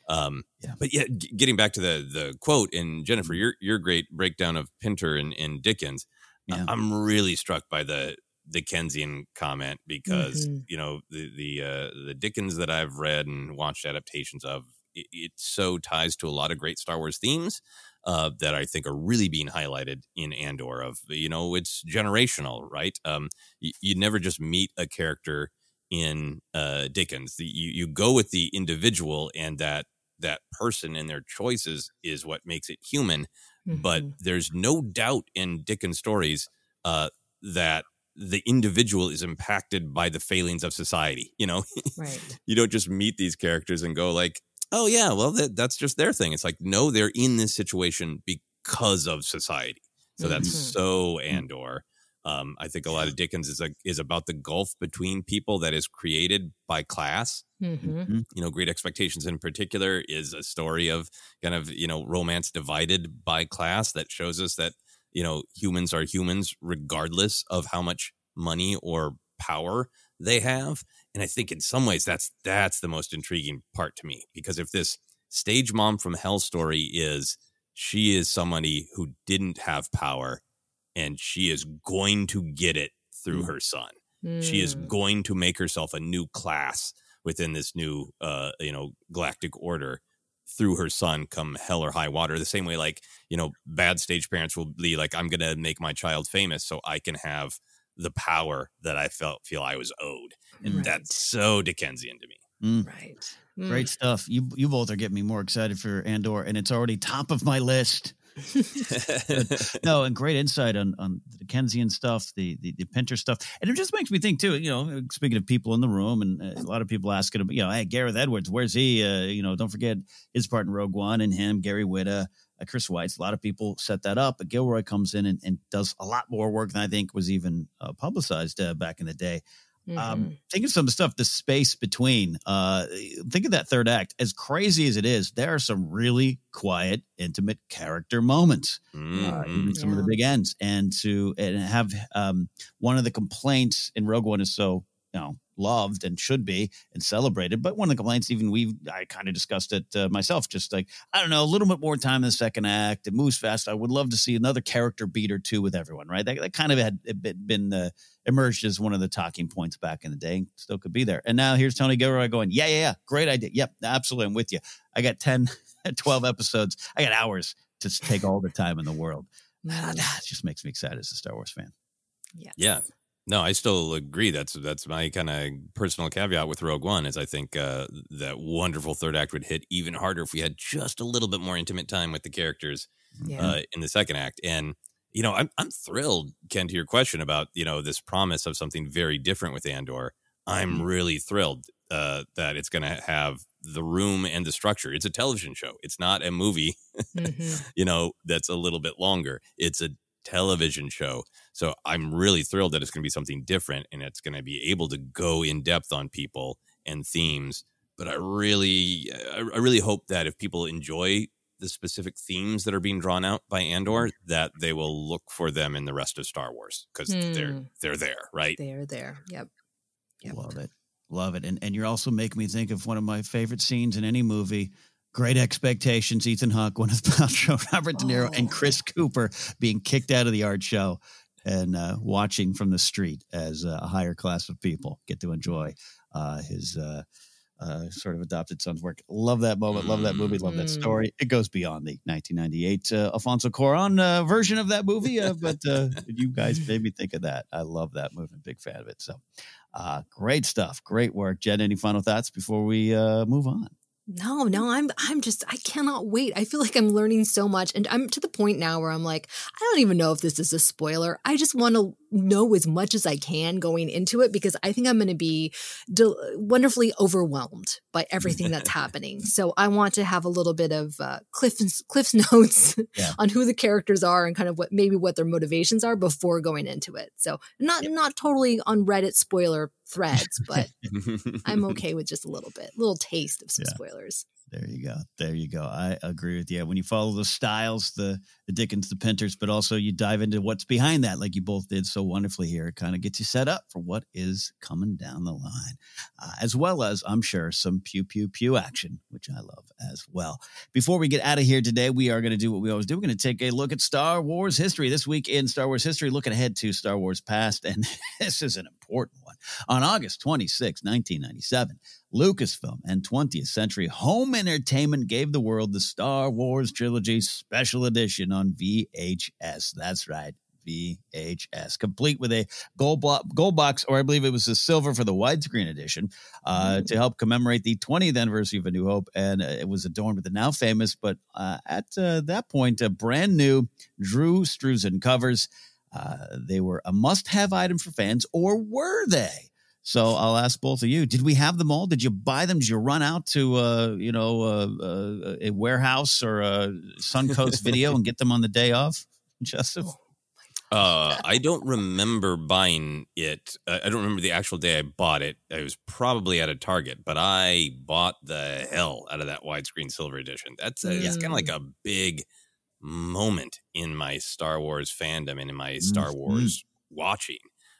But getting back to the quote, and Jennifer, your great breakdown of Pinter and Dickens, I'm really struck by the Dickensian comment because the Dickens that I've read and watched adaptations of, it so ties to a lot of great Star Wars themes that I think are really being highlighted in Andor. Of it's generational, right? You never just meet a character in Dickens. You go with the individual, and that person and their choices is what makes it human. But there's no doubt in Dickens stories that the individual is impacted by the failings of society. Right. You don't just meet these characters and go like, oh yeah, well that's just their thing. It's like, no, they're in this situation because of society. So that's so Andor. I think a lot of Dickens is about the gulf between people that is created by class. Great Expectations in particular is a story of kind of, romance divided by class that shows us that, humans are humans regardless of how much money or power they have. And I think in some ways that's the most intriguing part to me, because if this stage mom from hell story she is somebody who didn't have power and she is going to get it through her son. She is going to make herself a new class within this new, galactic order through her son, come hell or high water. The same way, like, bad stage parents will be like, I'm going to make my child famous so I can have the power that I feel I was owed. And that's so Dickensian to me. Right. Great stuff. You both are getting me more excited for Andor, and it's already top of my list. No, and great insight on the Dickensian stuff, the Pinter stuff. And it just makes me think too, speaking of people in the room, and a lot of people asking about, hey, Gareth Edwards, where's he? Don't forget his part in Rogue One, and him, Gary Whitta, Chris Weitz. A lot of people set that up, but Gilroy comes in and does a lot more work than I think was even publicized back in the day. Think of some stuff, the space between, think of that third act. As crazy as it is, there are some really quiet, intimate character moments, even some of the big ends. And have one of the complaints in Rogue One is so, loved and should be and celebrated. But one of the complaints, I kind of discussed it myself, just like, I don't know, a little bit more time in the second act. It moves fast. I would love to see another character beat or two with everyone, right? That kind of had been emerged as one of the talking points back in the day. Still could be there. And now here's Tony Gilroy going, yeah, great idea. Yep, absolutely. I'm with you. I got 10, 12 episodes. I got hours to take all the time in the world. It just makes me excited as a Star Wars fan. Yes. Yeah. No, I still agree. That's my kind of personal caveat with Rogue One is I think that wonderful third act would hit even harder if we had just a little bit more intimate time with the characters in the second act. And, I'm thrilled, Ken, to your question about, this promise of something very different with Andor. I'm really thrilled that it's going to have the room and the structure. It's a television show. It's not a movie, that's a little bit longer. It's a television show. So I'm really thrilled that it's going to be something different and it's going to be able to go in depth on people and themes. But I really hope that if people enjoy the specific themes that are being drawn out by Andor, that they will look for them in the rest of Star Wars because they're there, right? They're there. Yep. Love it. And you're also making me think of one of my favorite scenes in any movie. Great Expectations, Ethan Hawke, Gwyneth Paltrow, Robert De Niro, and Chris Cooper being kicked out of the art show and watching from the street as a higher class of people get to enjoy his sort of adopted son's work. Love that moment. Love that movie. Love that story. It goes beyond the 1998 Alfonso Cuarón version of that movie, but you guys made me think of that. I love that movie. Big fan of it. So great stuff. Great work. Jen, any final thoughts before we move on? No, I cannot wait. I feel like I'm learning so much. And I'm to the point now where I'm like, I don't even know if this is a spoiler. I just want to know as much as I can going into it because I think I'm going to be wonderfully overwhelmed by everything that's happening. So I want to have a little bit of Cliff's notes on who the characters are and kind of what their motivations are before going into it. So not totally on Reddit spoiler threads, but I'm okay with just a little taste of some spoilers. There you go. There you go. I agree with you. When you follow the styles, the Dickens, the Pinters, but also you dive into what's behind that, like you both did so wonderfully here, it kind of gets you set up for what is coming down the line, as well as, I'm sure, some pew, pew, pew action, which I love as well. Before we get out of here today, we are going to do what we always do. We're going to take a look at Star Wars history. This week in Star Wars history, looking ahead to Star Wars past, and this is an important one. On August 26, 1997, Lucasfilm and 20th Century Home Entertainment gave the world the Star Wars Trilogy Special Edition on VHS. That's right, VHS, complete with a gold box, or I believe it was a silver for the widescreen edition, to help commemorate the 20th anniversary of A New Hope. And it was adorned with the now famous, but at that point, a brand new Drew Struzan covers. They were a must-have item for fans, or were they? So I'll ask both of you, did we have them all? Did you buy them? Did you run out to, a warehouse or a Suncoast Video and get them on the day of, Joseph? I don't remember buying it. I don't remember the actual day I bought it. I was probably at a Target, but I bought the hell out of that widescreen silver edition. It's kind of like a big moment in my Star Wars fandom and in my Star Wars watching.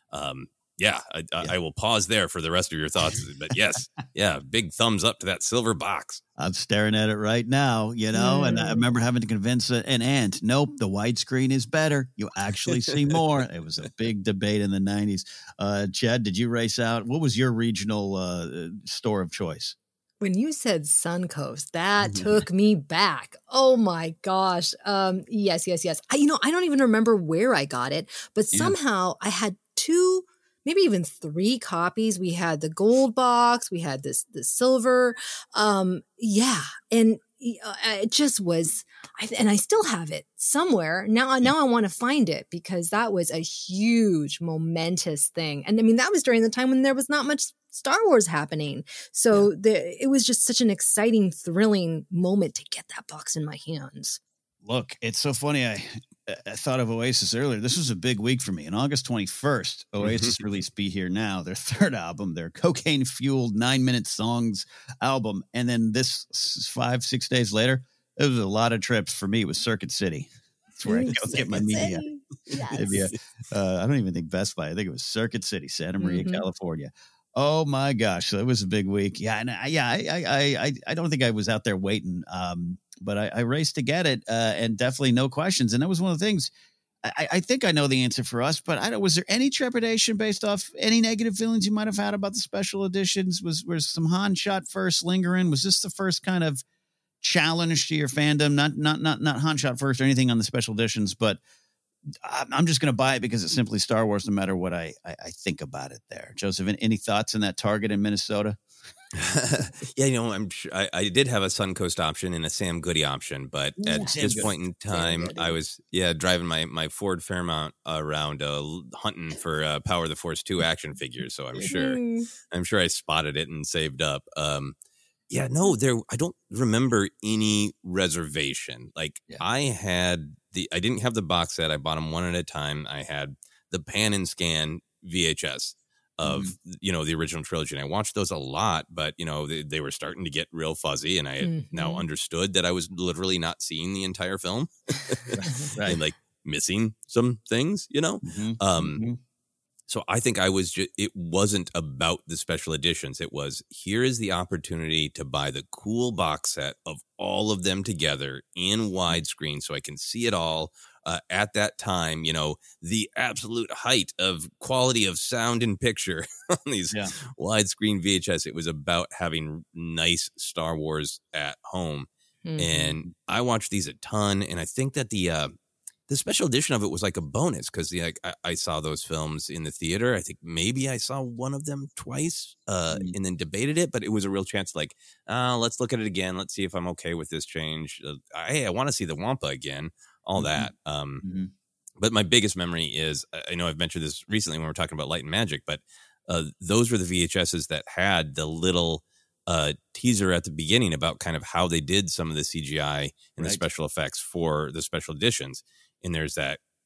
I will pause there for the rest of your thoughts. But yes, big thumbs up to that silver box. I'm staring at it right now, and I remember having to convince an aunt, nope, the widescreen is better. You actually see more. It was a big debate in the 90s. Chad, did you race out? What was your regional store of choice? When you said Suncoast, that took me back. Oh my gosh. Yes. I don't even remember where I got it, but somehow I had 2, maybe even 3 copies. We had the gold box, we had the silver. And it just was, and I still have it somewhere. Now I want to find it, because that was a huge, momentous thing. And I mean, that was during the time when there was not much Star Wars happening. So it was just such an exciting, thrilling moment to get that box in my hands. Look, it's so funny. I thought of Oasis earlier. This was a big week for me. On August 21st, Oasis released Be Here Now, their 3rd album, their cocaine-fueled 9-minute songs album. And then this 5-6 days later, it was a lot of trips for me. It was Circuit City. That's where I go get my media. Yes. I don't even think Best Buy. I think it was Circuit City, Santa Maria, California. Oh my gosh. So it was a big week. Yeah. And I don't think I was out there waiting. But I raced to get it, and definitely no questions. And that was one of the things. I think I know the answer for us, but was there any trepidation based off any negative feelings you might have had about the special editions? Was some Han shot first lingering? Was this the first kind of challenge to your fandom? Not Han shot first or anything on the special editions, but I'm just going to buy it because it's simply Star Wars, no matter what I think about it there. Joseph, any thoughts in that Target in Minnesota? I'm sure I did have a Suncoast option and a Sam Goody option, but at this point in time, I was driving my Ford Fairmount around hunting for Power of the Force 2 action figures. So I'm sure I spotted it and saved up. I don't remember any reservation. I didn't have the box set. I bought them one at a time. I had the pan and scan VHS of the original trilogy, and I watched those a lot, but they were starting to get real fuzzy, and I had now understood that I was literally not seeing the entire film and missing some things, So I think it wasn't about the special editions. It was, here is the opportunity to buy the cool box set of all of them together in widescreen so I can see it all. At that time, the absolute height of quality of sound and picture on these widescreen VHS. It was about having nice Star Wars at home. And I watched these a ton. And I think that the special edition of it was like a bonus, because I saw those films in the theater. I think maybe I saw one of them twice and then debated it. But it was a real chance let's look at it again. Let's see if I'm okay with this change. I want to see the Wampa again. All that. But my biggest memory is, I know I've mentioned this recently when we were talking about Light and Magic, but those were the VHSs that had the little teaser at the beginning about kind of how they did some of the CGI and the special effects for the special editions. And there's that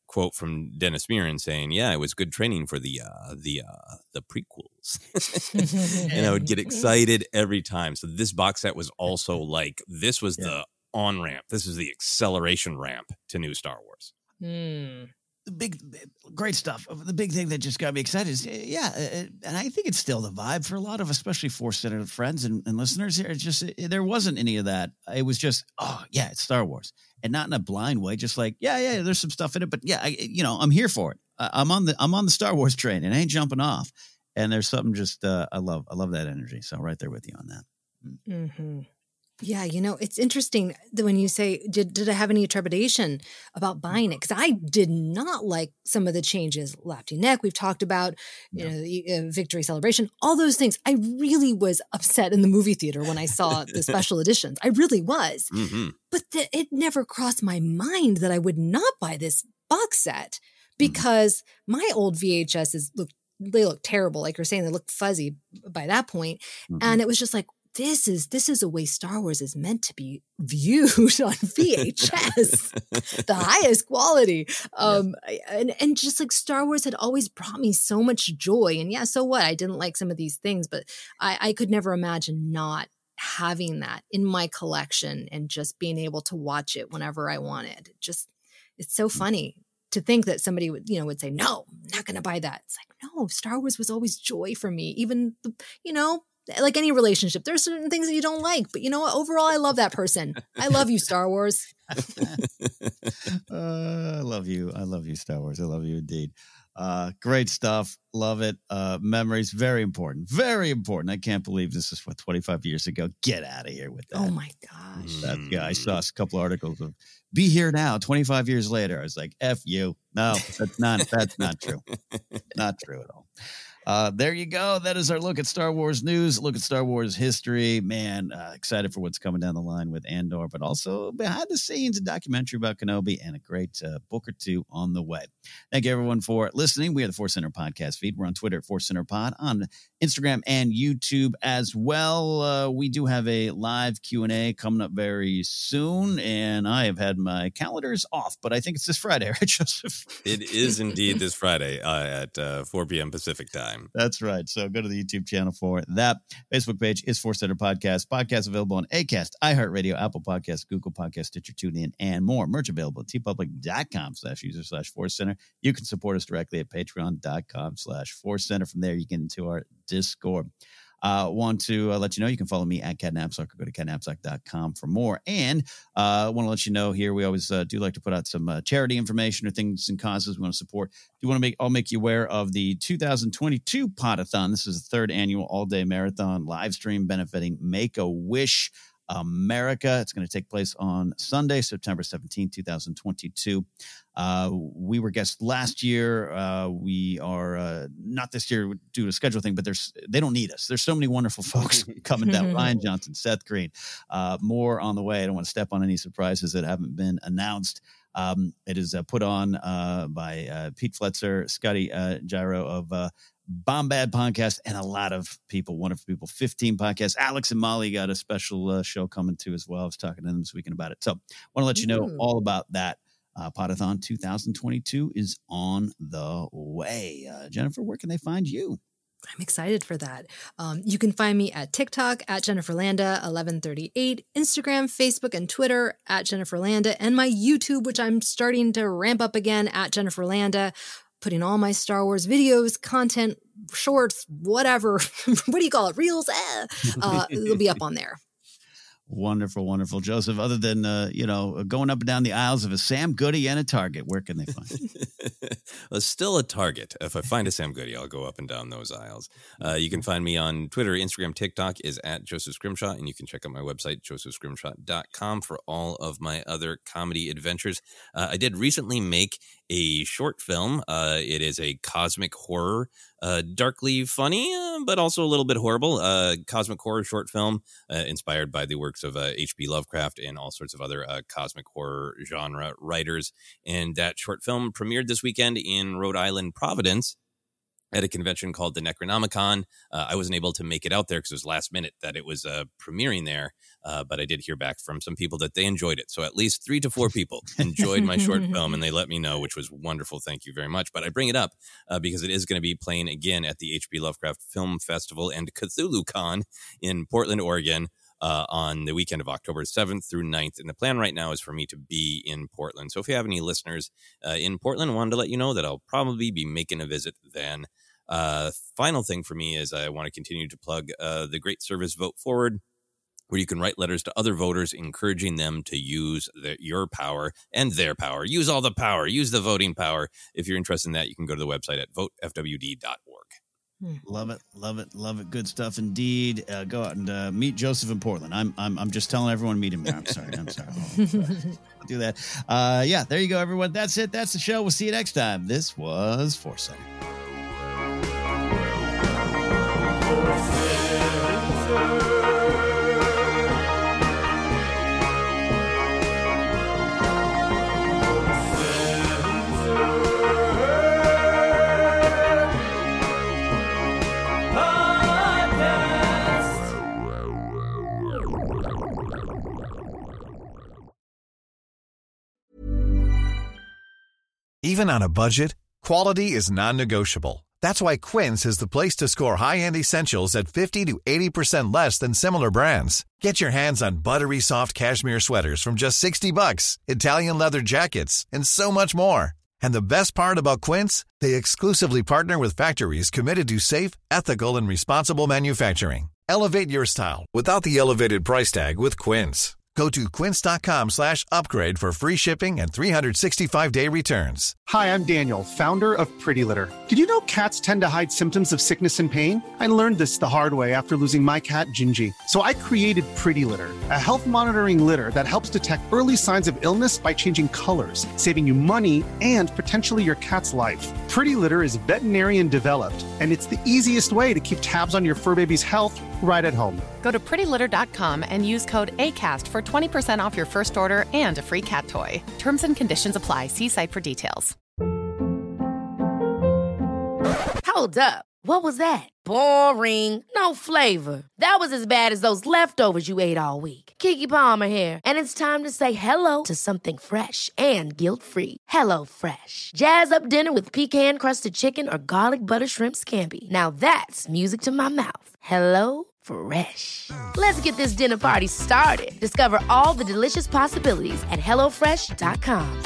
quote from Dennis Muren saying, "Yeah, it was good training for the prequels," and I would get excited every time. So this box set was also like, this was the on ramp. This is the acceleration ramp to new Star Wars. The great stuff. The big thing that just got me excited is, and I think it's still the vibe for a lot of, especially Force Center friends and listeners here. It's just, there wasn't any of that. It was just, it's Star Wars, and not in a blind way. Just like, there's some stuff in it, but I'm here for it. I'm on the Star Wars train, and I ain't jumping off. And there's something just, I love that energy. So right there with you on that. Mm-hmm. Yeah, it's interesting that when you say, did I have any trepidation about buying it? Because I did not like some of the changes. Lofty neck, we've talked about, the victory celebration, all those things. I really was upset in the movie theater when I saw the special editions. I really was. Mm-hmm. But it never crossed my mind that I would not buy this box set because my old VHSs look terrible. Like you're saying, they look fuzzy by that point. Mm-hmm. And it was just like, this is a way Star Wars is meant to be viewed on VHS, the highest quality. And just like Star Wars had always brought me so much joy. And so what? I didn't like some of these things, but I could never imagine not having that in my collection and just being able to watch it whenever I wanted. It's so funny to think that somebody would say, no, I'm not going to buy that. It's like, no, Star Wars was always joy for me. Even, like any relationship, there's certain things that you don't like, but you know what? Overall, I love that person. I love you, Star Wars. I love you. I love you, Star Wars. I love you indeed. Great stuff. Love it. Memories, very important. Very important. I can't believe this is 25 years ago. Get out of here with that. Oh my gosh. I saw a couple articles of be here now 25 years later. I was like, F you. No, that's not true. Not true at all. There you go. That is our look at Star Wars news, look at Star Wars history. Man, excited for what's coming down the line with Andor, but also behind the scenes, a documentary about Kenobi and a great book or two on the way. Thank you, everyone, for listening. We are the Force Center podcast feed. We're on Twitter at Force Center Pod, on Instagram and YouTube as well. We do have a live Q&A coming up very soon, and I have had my calendars off, but I think it's this Friday, right, Joseph? It is indeed this Friday at 4 p.m. Pacific time. That's right. So go to the YouTube channel for that. Facebook page is Force Center Podcast. Podcast available on Acast, iHeartRadio, Apple Podcasts, Google Podcasts, Stitcher, TuneIn, and more. Merch available at tpublic.com/user/Force Center. You can support us directly at patreon.com/Force Center. From there, you get into our Discord. Want to let you know you can follow me at Catnapsock or go to catnapsock.com for more. And want to let you know here, we always do like to put out some charity information or things and causes we want to support. I'll make you aware of the 2022 Podathon. This is the third annual all-day marathon live stream benefiting Make-A-Wish America. It's going to take place on Sunday, September 17, 2022. We were guests last year. We are not this year due to a schedule thing, but they don't need us. There's so many wonderful folks coming down. Ryan Johnson, Seth Green, more on the way. I don't want to step on any surprises that haven't been announced. It is put on by Pete Fletzer, Scotty Gyro of Bombad Podcast, and a lot of people, wonderful people, 15 podcasts. Alex and Molly got a special show coming too as well. I was talking to them this weekend about it. So want to let you know all about that. Podathon 2022 is on the way. Jennifer, where can they find you? I'm excited for that. You can find me at TikTok at Jennifer Landa 1138, Instagram, Facebook, and Twitter at Jennifer Landa, and my YouTube, which I'm starting to ramp up again at Jennifer Landa, putting all my Star Wars videos, content, shorts, whatever. What do you call it? Reels? It'll be up on there. Wonderful, wonderful. Joseph, other than, going up and down the aisles of a Sam Goody and a Target, where can they find you? Well, still a Target. If I find a Sam Goody, I'll go up and down those aisles. You can find me on Twitter, Instagram, TikTok is at Joseph Scrimshaw, and you can check out my website, josephscrimshaw.com, for all of my other comedy adventures. I did recently make a short film. It is a cosmic horror, darkly funny, but also a little bit horrible. Cosmic horror short film inspired by the works of H.P. Lovecraft and all sorts of other cosmic horror genre writers. And that short film premiered this weekend in Rhode Island, Providence. at a convention called the Necronomicon. I wasn't able to make it out there because it was last minute that it was premiering there, but I did hear back from some people that they enjoyed it. So at least 3 to 4 people enjoyed my short film, and they let me know, which was wonderful. Thank you very much. But I bring it up because it is going to be playing again at the H.P. Lovecraft Film Festival and CthulhuCon in Portland, Oregon, on the weekend of October 7th through 9th. And the plan right now is for me to be in Portland. So if you have any listeners in Portland, I wanted to let you know that I'll probably be making a visit then. Final thing for me is I want to continue to plug the great service Vote Forward, where you can write letters to other voters encouraging them to use your power and their power. Use all the power. Use the voting power. If you're interested in that, you can go to the website at votefwd.org. Love it, love it, love it. Good stuff indeed. Go out and meet Joseph in Portland. I'm just telling everyone meet him there. I'm sorry. I'll do that. Yeah, there you go, everyone. That's it. That's the show. We'll see you next time. This was Foresight. Even on a budget, quality is non-negotiable. That's why Quince is the place to score high-end essentials at 50 to 80% less than similar brands. Get your hands on buttery soft cashmere sweaters from just $60, Italian leather jackets, and so much more. And the best part about Quince, they exclusively partner with factories committed to safe, ethical, and responsible manufacturing. Elevate your style without the elevated price tag with Quince. Go to quince.com/upgrade for free shipping and 365-day returns. Hi, I'm Daniel, founder of Pretty Litter. Did you know cats tend to hide symptoms of sickness and pain? I learned this the hard way after losing my cat, Gingy. So I created Pretty Litter, a health monitoring litter that helps detect early signs of illness by changing colors, saving you money and potentially your cat's life. Pretty Litter is veterinarian developed, and it's the easiest way to keep tabs on your fur baby's health right at home. Go to prettylitter.com and use code ACAST for 20% off your first order and a free cat toy. Terms and conditions apply. See site for details. Hold up. What was that? Boring. No flavor. That was as bad as those leftovers you ate all week. Keke Palmer here, and it's time to say hello to something fresh and guilt-free. Hello Fresh. Jazz up dinner with pecan-crusted chicken or garlic butter shrimp scampi. Now that's music to my mouth. Hello Fresh. Let's get this dinner party started. Discover all the delicious possibilities at HelloFresh.com.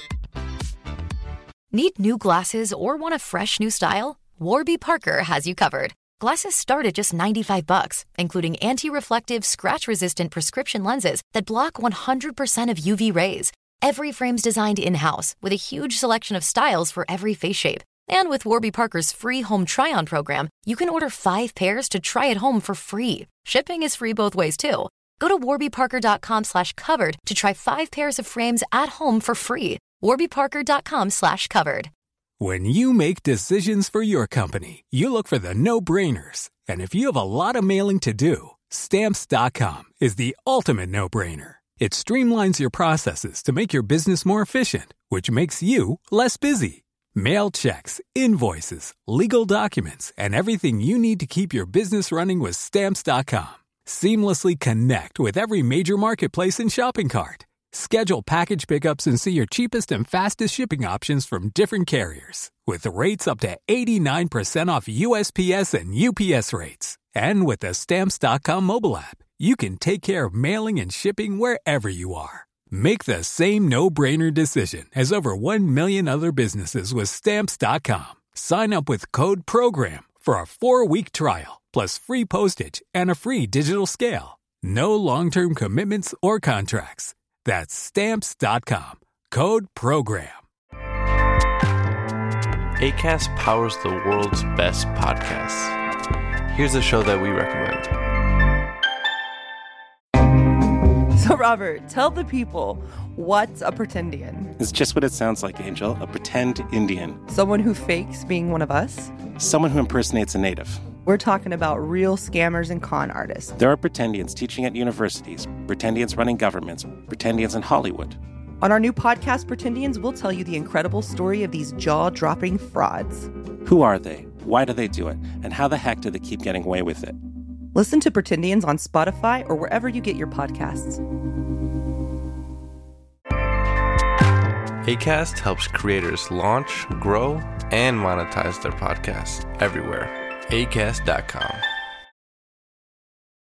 Need new glasses or want a fresh new style? Warby Parker has you covered. Glasses start at just $95, including anti-reflective, scratch-resistant prescription lenses that block 100% of UV rays. Every frame's designed in-house with a huge selection of styles for every face shape. And with Warby Parker's free home try-on program, you can order 5 pairs to try at home for free. Shipping is free both ways, too. Go to warbyparker.com/covered to try 5 pairs of frames at home for free. warbyparker.com/covered. When you make decisions for your company, you look for the no-brainers. And if you have a lot of mailing to do, Stamps.com is the ultimate no-brainer. It streamlines your processes to make your business more efficient, which makes you less busy. Mail checks, invoices, legal documents, and everything you need to keep your business running with Stamps.com. Seamlessly connect with every major marketplace and shopping cart. Schedule package pickups and see your cheapest and fastest shipping options from different carriers, with rates up to 89% off USPS and UPS rates. And with the Stamps.com mobile app, you can take care of mailing and shipping wherever you are. Make the same no-brainer decision as over 1 million other businesses with Stamps.com. Sign up with code PROGRAM for a 4-week trial, plus free postage and a free digital scale. No long-term commitments or contracts. That's Stamps.com. Code PROGRAM. Acast powers the world's best podcasts. Here's a show that we recommend. So, Robert, tell the people, what's a pretendian? It's just what it sounds like, Angel. A pretend Indian. Someone who fakes being one of us? Someone who impersonates a native. We're talking about real scammers and con artists. There are pretendians teaching at universities, pretendians running governments, pretendians in Hollywood. On our new podcast, Pretendians, we'll tell you the incredible story of these jaw-dropping frauds. Who are they? Why do they do it? And how the heck do they keep getting away with it? Listen to Pretendians on Spotify or wherever you get your podcasts. Acast helps creators launch, grow, and monetize their podcasts everywhere. Acast.com.